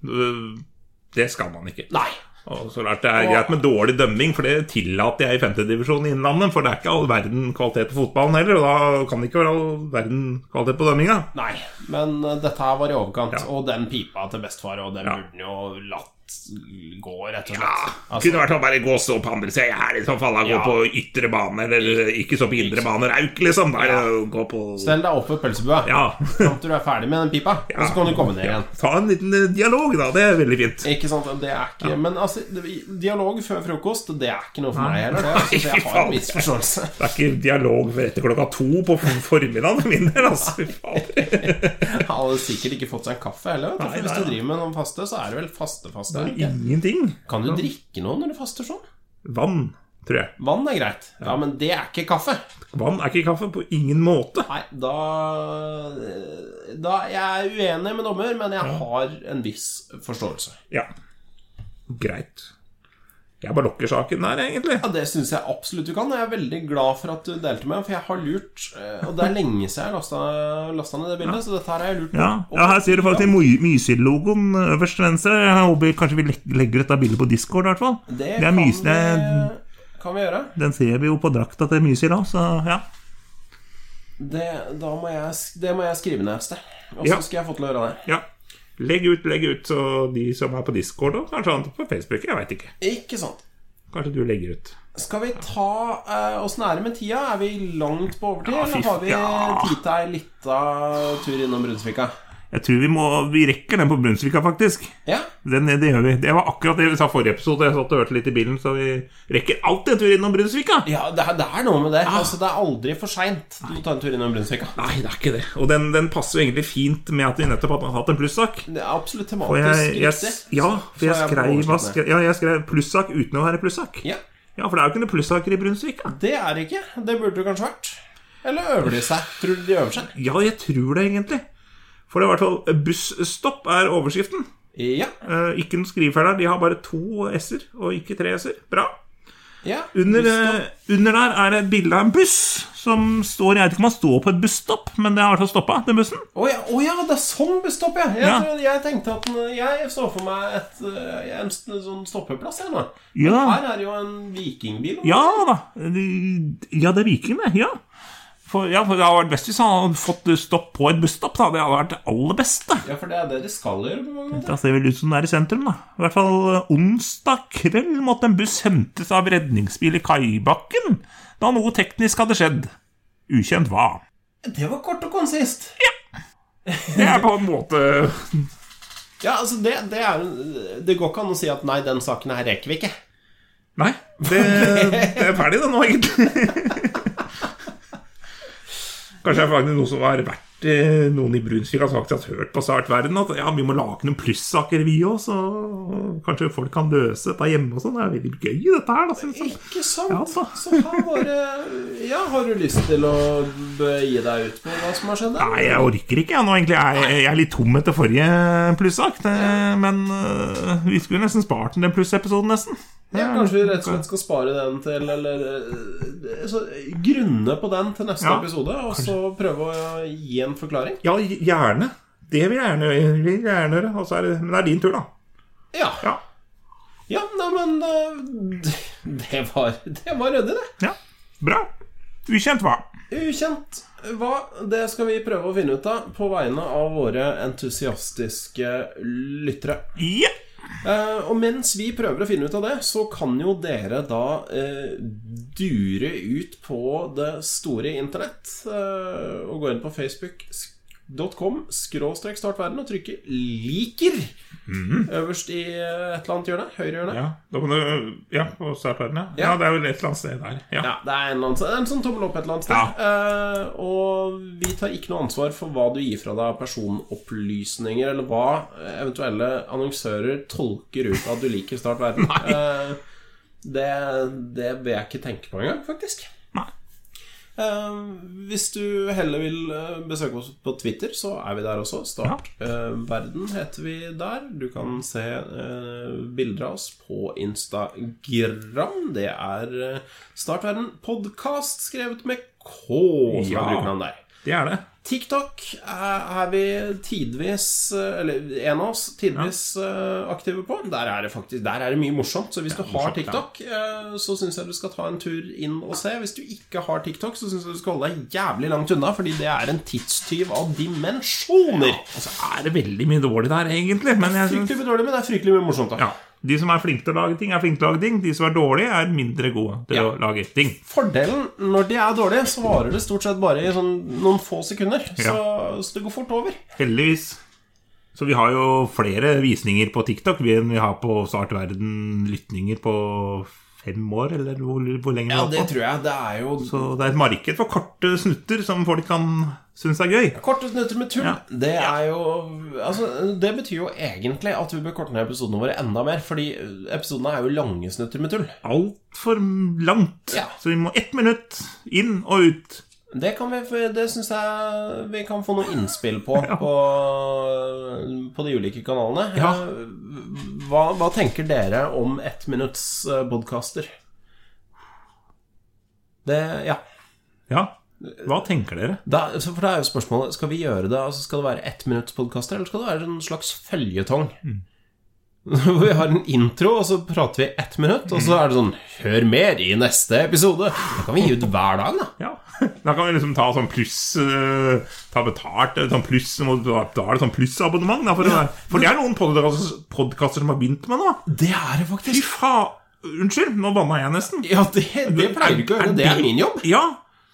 det skal man ikke. Nei. Og så klart det er greit med dårlig dømming, for det tillater jeg i femte divisjon i Innlandet, for det er ikke all verden kvalitet på fotballen heller, og da kan det ikke være all verden kvalitet på dømminga. Nei, men dette her var i overkant, ja. Og den pipa til bestefar, og den ja. Burde jo latt gå, rett og slett. Ja, altså, kunne vært å bare gå så på andre siden, her liksom falle, gå ja. På ytre bane, eller ikke så på indre bane, rauk liksom, der, ja. Gå på... Stell deg opp ved pølsebua, ja. Frem til du er ferdig med den pipa, ja. Og så kan du komme ned igjen. Ja. Ta en liten dialog da, det er veldig fint. Ikke sant, det er ikke, ja. Men altså, dialog før frokost, det er ikke noe for meg heller, det, altså, jeg har en viss forståelse. Det er ikke dialog for etter klokka to på formiddagen for min del, altså, fy fader. Jeg hadde sikkert ikke fått seg en kaffe heller, for hvis du driver med noen faste, så er det vel faste-faste. Det er ingenting. Kan du drikke noe når du faster sånn? Vann, tror jeg. Vann er greit. Ja, men det er ikke kaffe. Vann er ikke kaffe på ingen måte. Nei, da, da jeg er uenig med dommer, men jeg ja. Har en viss forståelse. Ja, greit. Jeg bare lukker saken der, egentlig. Ja, det synes jeg absolutt du kan. Jeg er veldig glad for at du delte med, for jeg har lurt, og det er lenge siden jeg lastet, lastet ned det bildet, ja. Så dette her har jeg lurt på. Ja, ja her ser du faktisk Mysil-logoen øverst til venstre. Jeg håper kanskje vi legger dette bildet på Discord i hvert fall. Det, det kan, Mysil, vi, kan vi gjøre. Den ser vi jo på drakta til Mysil også, så ja. Det, da må jeg, det må jeg skrive ned et sted, og så ja. Skal jeg få til å gjøre det. Ja. Legg ut, legg ut, så de som er på Discord og kanskje annet på Facebook, jeg vet ikke. Ikke sant. Kanskje du legger ut. Skal vi ta uh, oss nære med tida? Er vi langt på overtid, ja, eller har vi ja. Tid til en liten tur innom Brunsvika? Jeg tror vi må Vi rekker den på Brunsvika, faktisk. Ja. Den, det gjør vi. Det var akkurat det vi sa forrige episode. Jeg satt og hørte litt i bilen, så vi rekker alltid en tur innom Brunsvika. Ja, det er, det er noe med det. Ah. Altså, det er aldri for sent å ta en tur innom Brunsvika. Nei, det er ikke det. Og den, den passer jo egentlig fint med at vi nettopp har hatt en plussak. Det er absolutt tematisk riktig. Ja, for jeg skrev, skrev, ja, jeg skrev plussak uten å være plussak. Ja. Ja, for det er jo ikke noen plussaker i Brunsvika. Det er det ikke. Det burde det kanskje vært. Eller øver de seg? Tror du de øver seg? Ja, jeg tror det egentlig. For det er i hvert fall busstopp er overskriften. Ja. eh, Ikke noen skrivefeil der. De har bare to s-er og ikke tre s-er. Bra. Ja, under, eh, under der er det et bilde av en buss som står, jeg vet ikke om han står på et busstopp, men det har i hvert fall stoppet, den bussen. Åja, oh ja, oh ja, det er sånn busstopp, ja. Jeg, Ja. tror, jeg tenkte at den- Jeg så for meg et, eh, en s- sånn stoppeplass her nå. Ja. Men her er jo en vikingbil. Ja da. Ja, det er Viking, det. Ja. For, ja, for det hadde vært best hvis han hadde fått stopp på et busstopp, da. Det hadde vært det aller beste. Ja, for det er det de skal gjøre på mange måter. Da ser vel ut som det er i sentrum, da. I hvert fall onsdag kveld måtte en buss hentes av redningsbil i Kaibakken, da noe teknisk hadde skjedd. Ukjent hva. Det var kort og konsist. Det er på en måte. Ja, altså det, det er Det går ikke an å si at nei, den saken her reker vi ikke. Nei, det, det er ferdig det nå, egentlig. Kanskje det er faktisk noe som har vært eh, noen i Brunsvika som faktisk har hørt på Startverden at ja, vi må lage noen plussaker vi også, så kanskje folk kan løse dette hjemme og sånn. Det er veldig gøy dette her da, synes jeg. Ikke sant? Ja, altså. Så her var det Ja, har du lyst til å gi deg ut på hva som har skjedd der? Nei, jeg orker ikke jeg nå egentlig. Jeg, jeg er litt tom etter forrige plussak, det, men uh, vi skulle nesten spart den plussepisoden nesten. Ja, kanskje vi rett og slett skal spare den til Eller eh, så, grunne på den til neste Ja, episode, og så prøve å gi en forklaring. Ja, gjerne. Det vil jeg gjerne, vil jeg gjerne gjøre. Og så er det, men det er din tur, da. Ja. Ja, Ja, nei, men eh, det var, det var ryddig, det. ja. Bra. Ukjent hva? Ukjent hva, det skal vi prøve å finne ut av på vegne av våre entusiastiske lyttere. Ja. Eh, og mens vi prøver å finne ut av det, så kan jo dere da eh, dure ut på det store internett eh, og gå inn på facebook dot com skråstrek startverden og trykke liker Mhm. øverst i et eller annet hjørne, høyre hjørne. Ja, da kan du, ja, på Startverden, ja. Ja. Ja, det er vel et eller annet sted der. Ja. Ja, det er en, eller annen, det er en sånn tommel opp et eller annet sted. Eh, og vi tar ikke noe ansvar for hva du gir fra deg av personopplysninger, eller hva eventuelle annonsører tolker ut at du liker Startverden. Eh, det, det vil jeg ikke tenke på engang, faktisk. Nei. Eh, hvis du heller vil eh, besøke oss på Twitter, så er vi der også. Startverden heter vi der. Du kan se eh, bilder av oss på Instagram. Det er eh, Startverden podcast skrevet med K, som Ja. er brukernavn der. Det er det. TikTok er, er vi tidvis eh, Eller en av oss tidvis eh, aktive på. Der er det faktisk Der er det mye morsomt. Så hvis Ja, du har morsomt, TikTok, eh, så synes jeg du skal ta en tur inn og se. Hvis du ikke har TikTok, så synes jeg du skal holde deg jævlig langt unna, fordi det er en tidstyv av dimensjoner. Og så er det veldig mye dårlig der, egentlig. Men jeg synes, Fryktelig dårlig, men det er fryktelig mye morsomt da. ja, de som er flinke til å lage ting, er flinke til å lage ting. De som er dårlige, er mindre gode til Ja. å lage ting. Fordelen når de er dårlige, så varer det stort sett bare i sånn noen få sekunder. Så, Ja. så det går fort over. Heldigvis. Så vi har jo flere visninger på TikTok vi enn vi har på Startverden lytninger på fem år, eller hvor, hvor lenge vi Ja, har det på. tror jeg. Det er jo Så det er et marked for korte snutter som folk kan synes er gøy. Korte snutter med tull. Ja. Det er jo Altså, det betyr jo egentlig at vi bør korte ned episodene våre enda mer, fordi episodene er jo lange snutter med tull. Alt for langt. Ja. Så vi må ett minutt inn og ut. Det kan vi, det synes jeg vi kan få noe innspill på, Ja. på på de ulike kanalene. Ja. Hva, hva tenker dere om ett minutts eh, podcaster? Det, ja. Ja. Hva tenker dere? Da, for det er jo spørsmålet, skal vi gjøre det, altså skal det være ett minutts podcaster, eller skal det være en slags føljetong? Mm. Hvor vi har en intro, og så prater vi ett minutt, og så er det sånn, hør mer i neste episode. Da kan vi gi ut hver dag, da. Ja. Da kan vi liksom ta sånn pluss uh, ta betalt, sånn pluss da, da er det sånn plussabonnement da, for, Ja. det, for det er noen podcaster, podcaster som har begynt med nå. Det er det Fy faktisk. faen, unnskyld, nå banna jeg nesten. Ja, det, det pleier du ikke å gjøre, det er min jobb. Ja,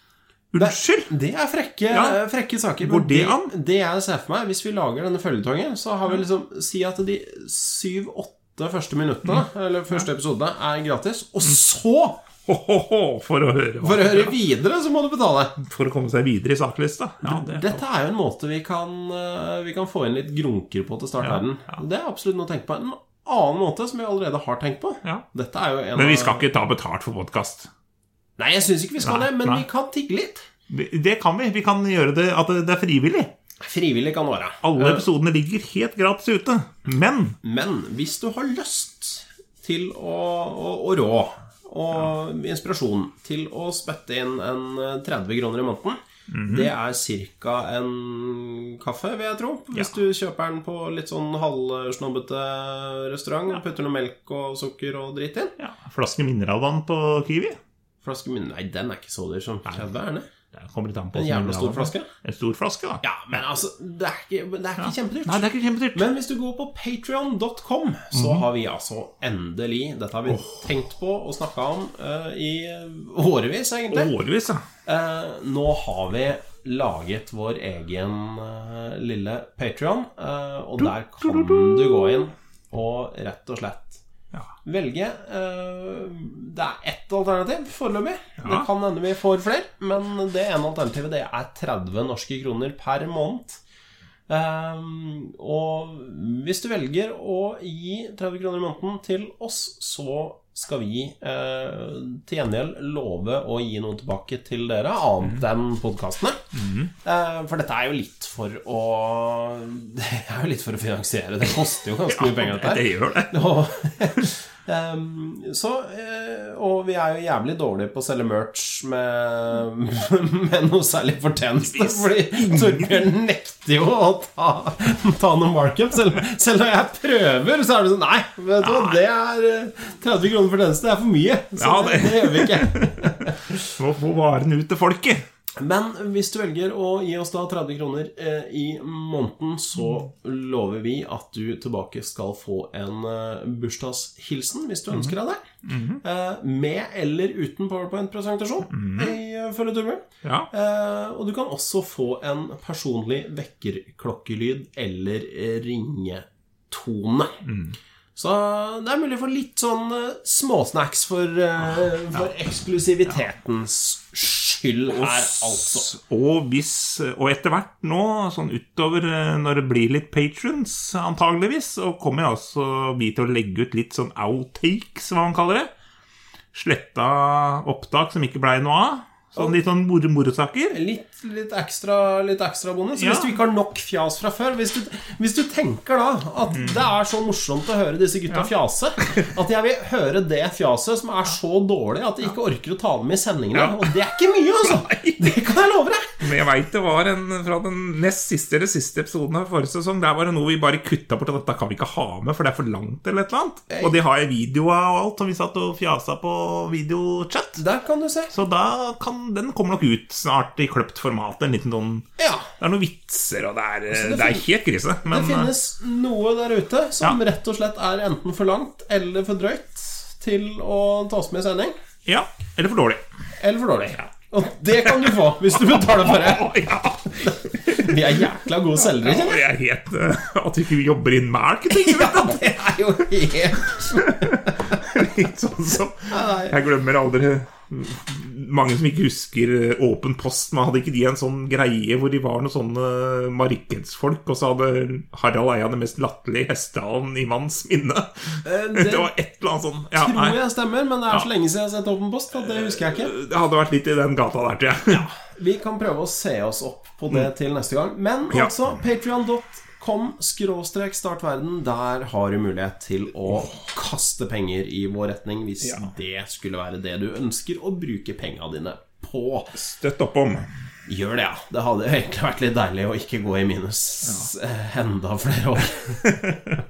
Unnskyld? Det, det er frekke, Ja. frekke saker. Går det det, an? det jeg ser for meg, hvis vi lager denne følgetongen, så har vi liksom, si at de syv-åtte første minuttene, Mm. eller første episodene, er gratis, og så, Ho, ho, ho, for å høre hva- for å høre videre, så må du betale. For å komme seg videre i saklista. Ja, det er Dette er jo en måte vi kan, eh, vi kan få inn litt grunker på til startverden. Ja, Det er absolutt noe å tenke på. En annen måte som vi allerede har tenkt på. Ja. Dette er jo en Men vi av- skal ikke ta betalt for podcast. Nei, jeg synes ikke vi skal Nei, det, men nei. vi kan tigge litt. Det kan vi. Vi kan gjøre det at det er frivillig. Frivillig kan det være. Alle Eh, episodene ligger helt gratis ute. Men Men hvis du har lyst til å, å, å rå og inspirasjon til å spette inn en tretti kroner i måneden, Mhm. det er cirka en kaffe, vil jeg tro. Hvis Ja. du kjøper den på litt sånn halvsnobbete restaurant og putter noe melk og sukker og dritt inn. ja, flaske mineralvann på Kiwi. Flaske min, nei, den er ikke så dyr som tretti, er den? Det kommer litt an på En hvordan jævla stor mineralvann er. flaske? En stor flaske, da. Ja, men altså, det er ikke, det er ikke kjempedyrt. Nei, det er ikke kjempedyrt. Men hvis du går på patreon dot com, så har vi altså endelig, dette har vi tenkt på og snakket om uh, i årevis egentlig. Årevis, ja. Uh, nå har vi laget vår egen uh, lille Patreon, uh, og der kan du gå inn og rett og slett Ja. velge. Uh, det er ett alternativ foreløpig. Ja. Det kan hende vi får flere, men det ene alternativet det er tretti norske kroner per måned. Um, og hvis du velger å gi tretti kroner i måneden til oss, så skal vi eh, til gjengjeld love å gi noe tilbake til dere, annet enn podcastene. Eh, for dette er jo litt for å Det er jo litt for å finansiere. Det koster jo ganske mye penger dette her. Det gjør det. Og, um, så, eh, og vi er jo jævlig dårlige på å selge merch med, med noe særlig fortjeneste, fordi Torbjørn nekter jo å ta, ta noen markup. Selv, selv når jeg prøver, så er det sånn Nei, vet du hva, det er eh, tretti kroner fortjeneste, det er for mye. Så Ja, det, det- det gjør vi ikke. Må få varen ut til folket. Men hvis du velger å gi oss da tretti kroner eh, i måneden, så lover vi at du tilbake skal få en eh, bursdagshilsen, hvis du ønsker deg det. Eh, med eller uten PowerPoint-presentasjon, ifølge Torbjørn. Ja. Eh, og du kan også få en personlig vekkerklokkelyd eller ringetone. Så det er mulig for litt sånn eh, småsnacks for, eh, for eksklusivitetens skyld her, altså. Og hvis, og etter hvert nå, sånn utover eh, når det blir litt patrons, antageligvis, så kommer jeg også vi til å legge ut litt sånn outtakes, hva man kaller det. Sletta opptak som ikke ble noe av. Sånn litt sånn moro-moro-saker. Litt, litt, ekstra, litt ekstra bonus. Ja. Hvis du ikke har nok fjas fra før, hvis du, hvis du tenker da at det er så morsomt å høre disse gutta fjase, at jeg vil høre det fjaset som er så dårlig at de ikke orker å ta dem i sendingene. Ja. Og det er ikke mye, altså. Det kan jeg love deg. Men jeg vet det var en fra den nest siste eller siste episoden av forrige sesong. Der var det noe vi bare kutta bort, og dette kan vi ikke ha med, for det er for langt eller et eller annet. Og det har jeg video av og alt, som vi satt og fjasa på videochat. Der kan du se. Så da kan den kommer nok ut snart i kløpt format. En liten sånn Ja. Det er noen vitser, og det er, det det er fin- helt krise. Men Det finnes noe der ute som Ja. rett og slett er enten for langt eller for drøyt til å tas med i sending, ja, eller for dårlig. eller for dårlig. Og det kan du få hvis du betaler for det. Å, ja. Vi er jækla gode selgere, Ja, ikke? jeg er helt uh, At vi ikke jobber inn melk, tenker Ja, det er jo helt Litt sånn som Nei. Jeg glemmer aldri mange som ikke husker Åpen post. Man hadde ikke de en sånn greie hvor de var noen sånne markedsfolk, og så hadde Harald Eia det mest latterlige hestehalen i manns minne. Eh, Det, det var et eller annet sånn ja, tror nei, jeg stemmer, men det er så lenge siden jeg har sett Åpen post at det husker jeg ikke. det hadde vært litt i den gata der, tror jeg. Vi kan prøve å se oss opp på det til neste gang. Men Ja. altså, patreon dot com skråstrek startverden. Der har du mulighet til å kaste penger i vår retning hvis Ja. det skulle være det du ønsker å bruke pengene dine på. Støtt opp om. Gjør det, ja. Det hadde jo egentlig vært litt deilig å ikke gå i minus eh, enda flere år.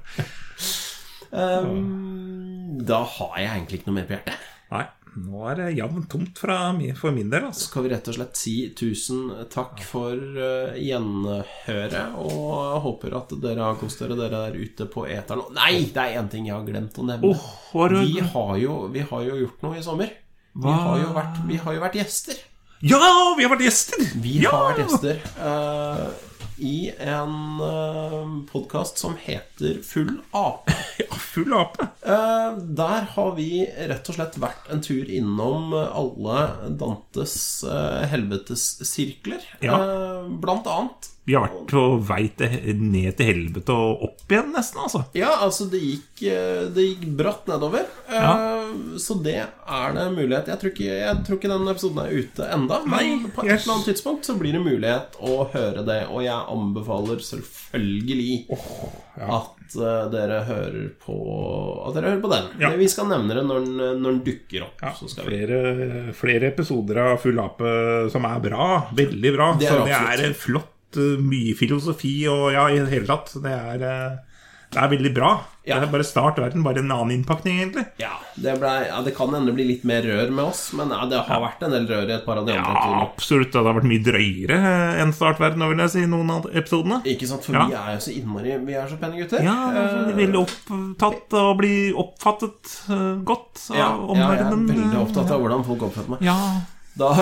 um, da har jeg egentlig ikke noe mer på hjertet. Nei, nå er det jevnt tomt fra min, for min del, altså. Skal vi rett og slett si tusen takk for uh, gjenhøret, og jeg håper at dere har kost dere, dere er ute på eteren. Nei, det er en ting jeg har glemt å nevne. Åh, har du- vi, har jo, vi har jo gjort noe i sommer. Vi Hva? har jo vært, vi har jo vært gjester Ja, vi har vært gjester! Vi ja! har vært gjester uh, i en uh, podcast som heter Full Ape. Ja, Full Ape. Uh, der har vi rett og slett vært en tur innom alle Dantes uh, helvetessirkler. Ja. Uh, blant annet. Vi har vært på vei til, ned til helvete og opp igjen nesten, altså. Ja, altså det gikk, det gikk bratt nedover. Ja. Så det er det mulighet. Jeg tror ikke, jeg tror ikke den episoden er ute enda. Men Nei, på et yes. eller annet tidspunkt så blir det mulighet å høre det. Og jeg anbefaler selvfølgelig oh, ja. at uh, dere hører på At dere hører på den. Ja. Vi skal nevne det når den, når den dukker opp. Ja, så skal vi. flere, flere episoder av Full Ape som er bra. Veldig bra. Det er så det absolutt. er flott. Mye filosofi og ja, i det hele tatt det er, det er veldig bra. Ja. Det er bare start verden, bare en annen innpakning egentlig. Ja, det, ble, ja, det kan ende bli litt mer rør med oss. Men ja, det har Ja. vært en del rør i et par av de Ja, andre episodene. absolutt, det har vært mye drøyere enn startverden, vil jeg si, noen av episodene. Ikke sant, for Ja. vi er jo så innmari Vi er så pene gutter. Ja, det er Eh, veldig opptatt av å bli oppfattet uh, godt av Ja, ja, jeg er omverdenen. veldig opptatt av hvordan folk oppfatter meg. Ja, Da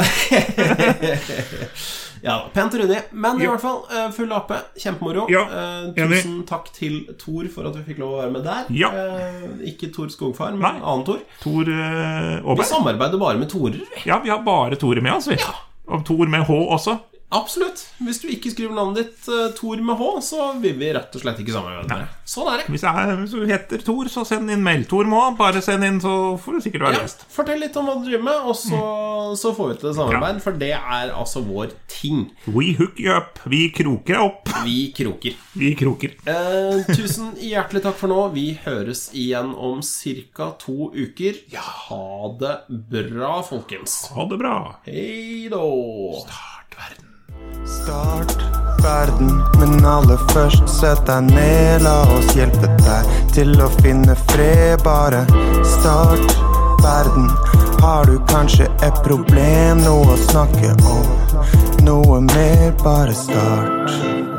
Ja, pent og ryddig. Men i Ja. hvert fall, eh, Full Ape, kjempemoro. Ja, Eh, enig. Tusen takk til Tor for at vi fikk lov å være med der. Ja. Eh, Ikke Tor Skogfar, men Nei. annen Tor. Tor uh, Vi Aaberg. samarbeider bare med Torer, vi. Ja, vi har bare Tore med oss, vi. Ja. Og Tor med H også. Absolutt. Hvis du ikke skriver navnet ditt uh, Tor med H, så vil vi rett og slett ikke samarbeide med deg. Sånn er det. Hvis, jeg, hvis du heter Tor, så send inn mail. Tor må bare send inn, så får du sikkert være Ja, gjest. fortell litt om hva du driver med, og så, så får vi til samarbeid, for det er altså vår ting. We hook you up. Vi kroker deg opp. Vi kroker. Vi kroker. Eh, tusen hjertelig takk for nå. Vi høres igjen om cirka to uker. Ha det bra, folkens. Ha det bra. Hei da. Start verden. Start verden, men aller først sett deg ned. La oss hjelpe deg til å finne fred. Bare start verden. Har du kanskje et problem, noe å snakke om? Noe mer, bare start.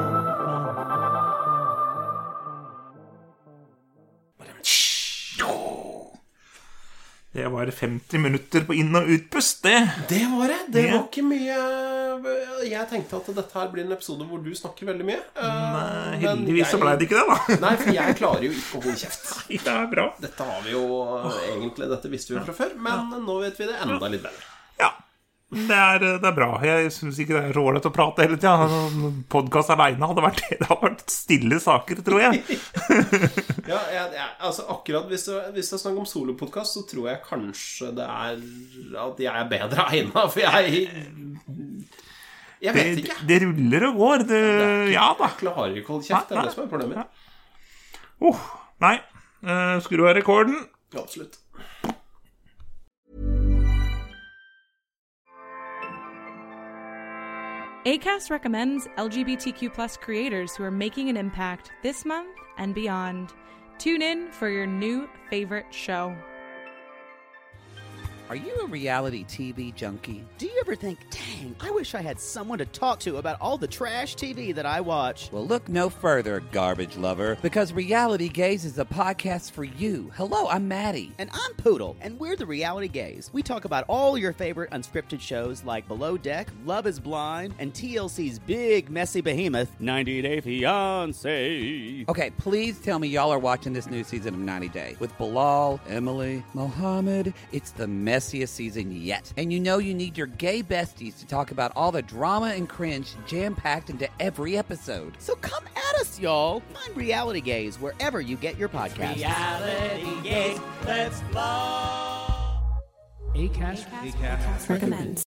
Det var femti minutter på inn- og utpust, det. Det var det. Det Ja. var ikke mye. Jeg tenkte at dette her blir en episode hvor du snakker veldig mye. Eh, Nei, men heldigvis så jeg- ble det ikke det, da. Nei, for jeg klarer jo ikke å holde kjeft. Det er bra. Dette har vi jo egentlig, dette visste vi jo fra før, men nå vet vi det enda litt bedre. Ja, det er, det er bra. Jeg synes ikke det er rålet å prate hele tiden. Podcast alene hadde vært, det hadde vært stille saker, tror jeg. Ja, jeg, jeg, altså akkurat hvis det, hvis det er snakk om solopodcast, så tror jeg kanskje det er at jeg er bedre egnet, for jeg Jeg vet Det, ikke. det ruller og går. Det, ja da. Jeg klarer ikke å holde kjeft, det er det som er problemet. Oh, nei, uh, skru av rekorden. Absolutt. Acast recommends L G B T Q plus creators who are making an impact this month and beyond. Tune in for your new favorite show. Are you a reality T V junkie? Do you ever think, dang, I wish I had someone to talk to about all the trash T V that I watch? Well, look no further, garbage lover, because Reality Gaze is a podcast for you. Hello, I'm Maddie. And I'm Poodle, and we're the Reality Gaze. We talk about all your favorite unscripted shows like Below Deck, Love is Blind, and T L C's big, messy behemoth, ninety day fiancé. Okay, please tell me y'all are watching this new season of ninety day with Bilal, Emily, Mohammed. It's the messiest season yet. And you know you need your gay besties to talk about all the drama and cringe jam-packed into every episode. So come at us, y'all. Find Reality Gaze wherever you get your podcasts. Reality Gaze, let's flow. Acast, Acast, Recommends.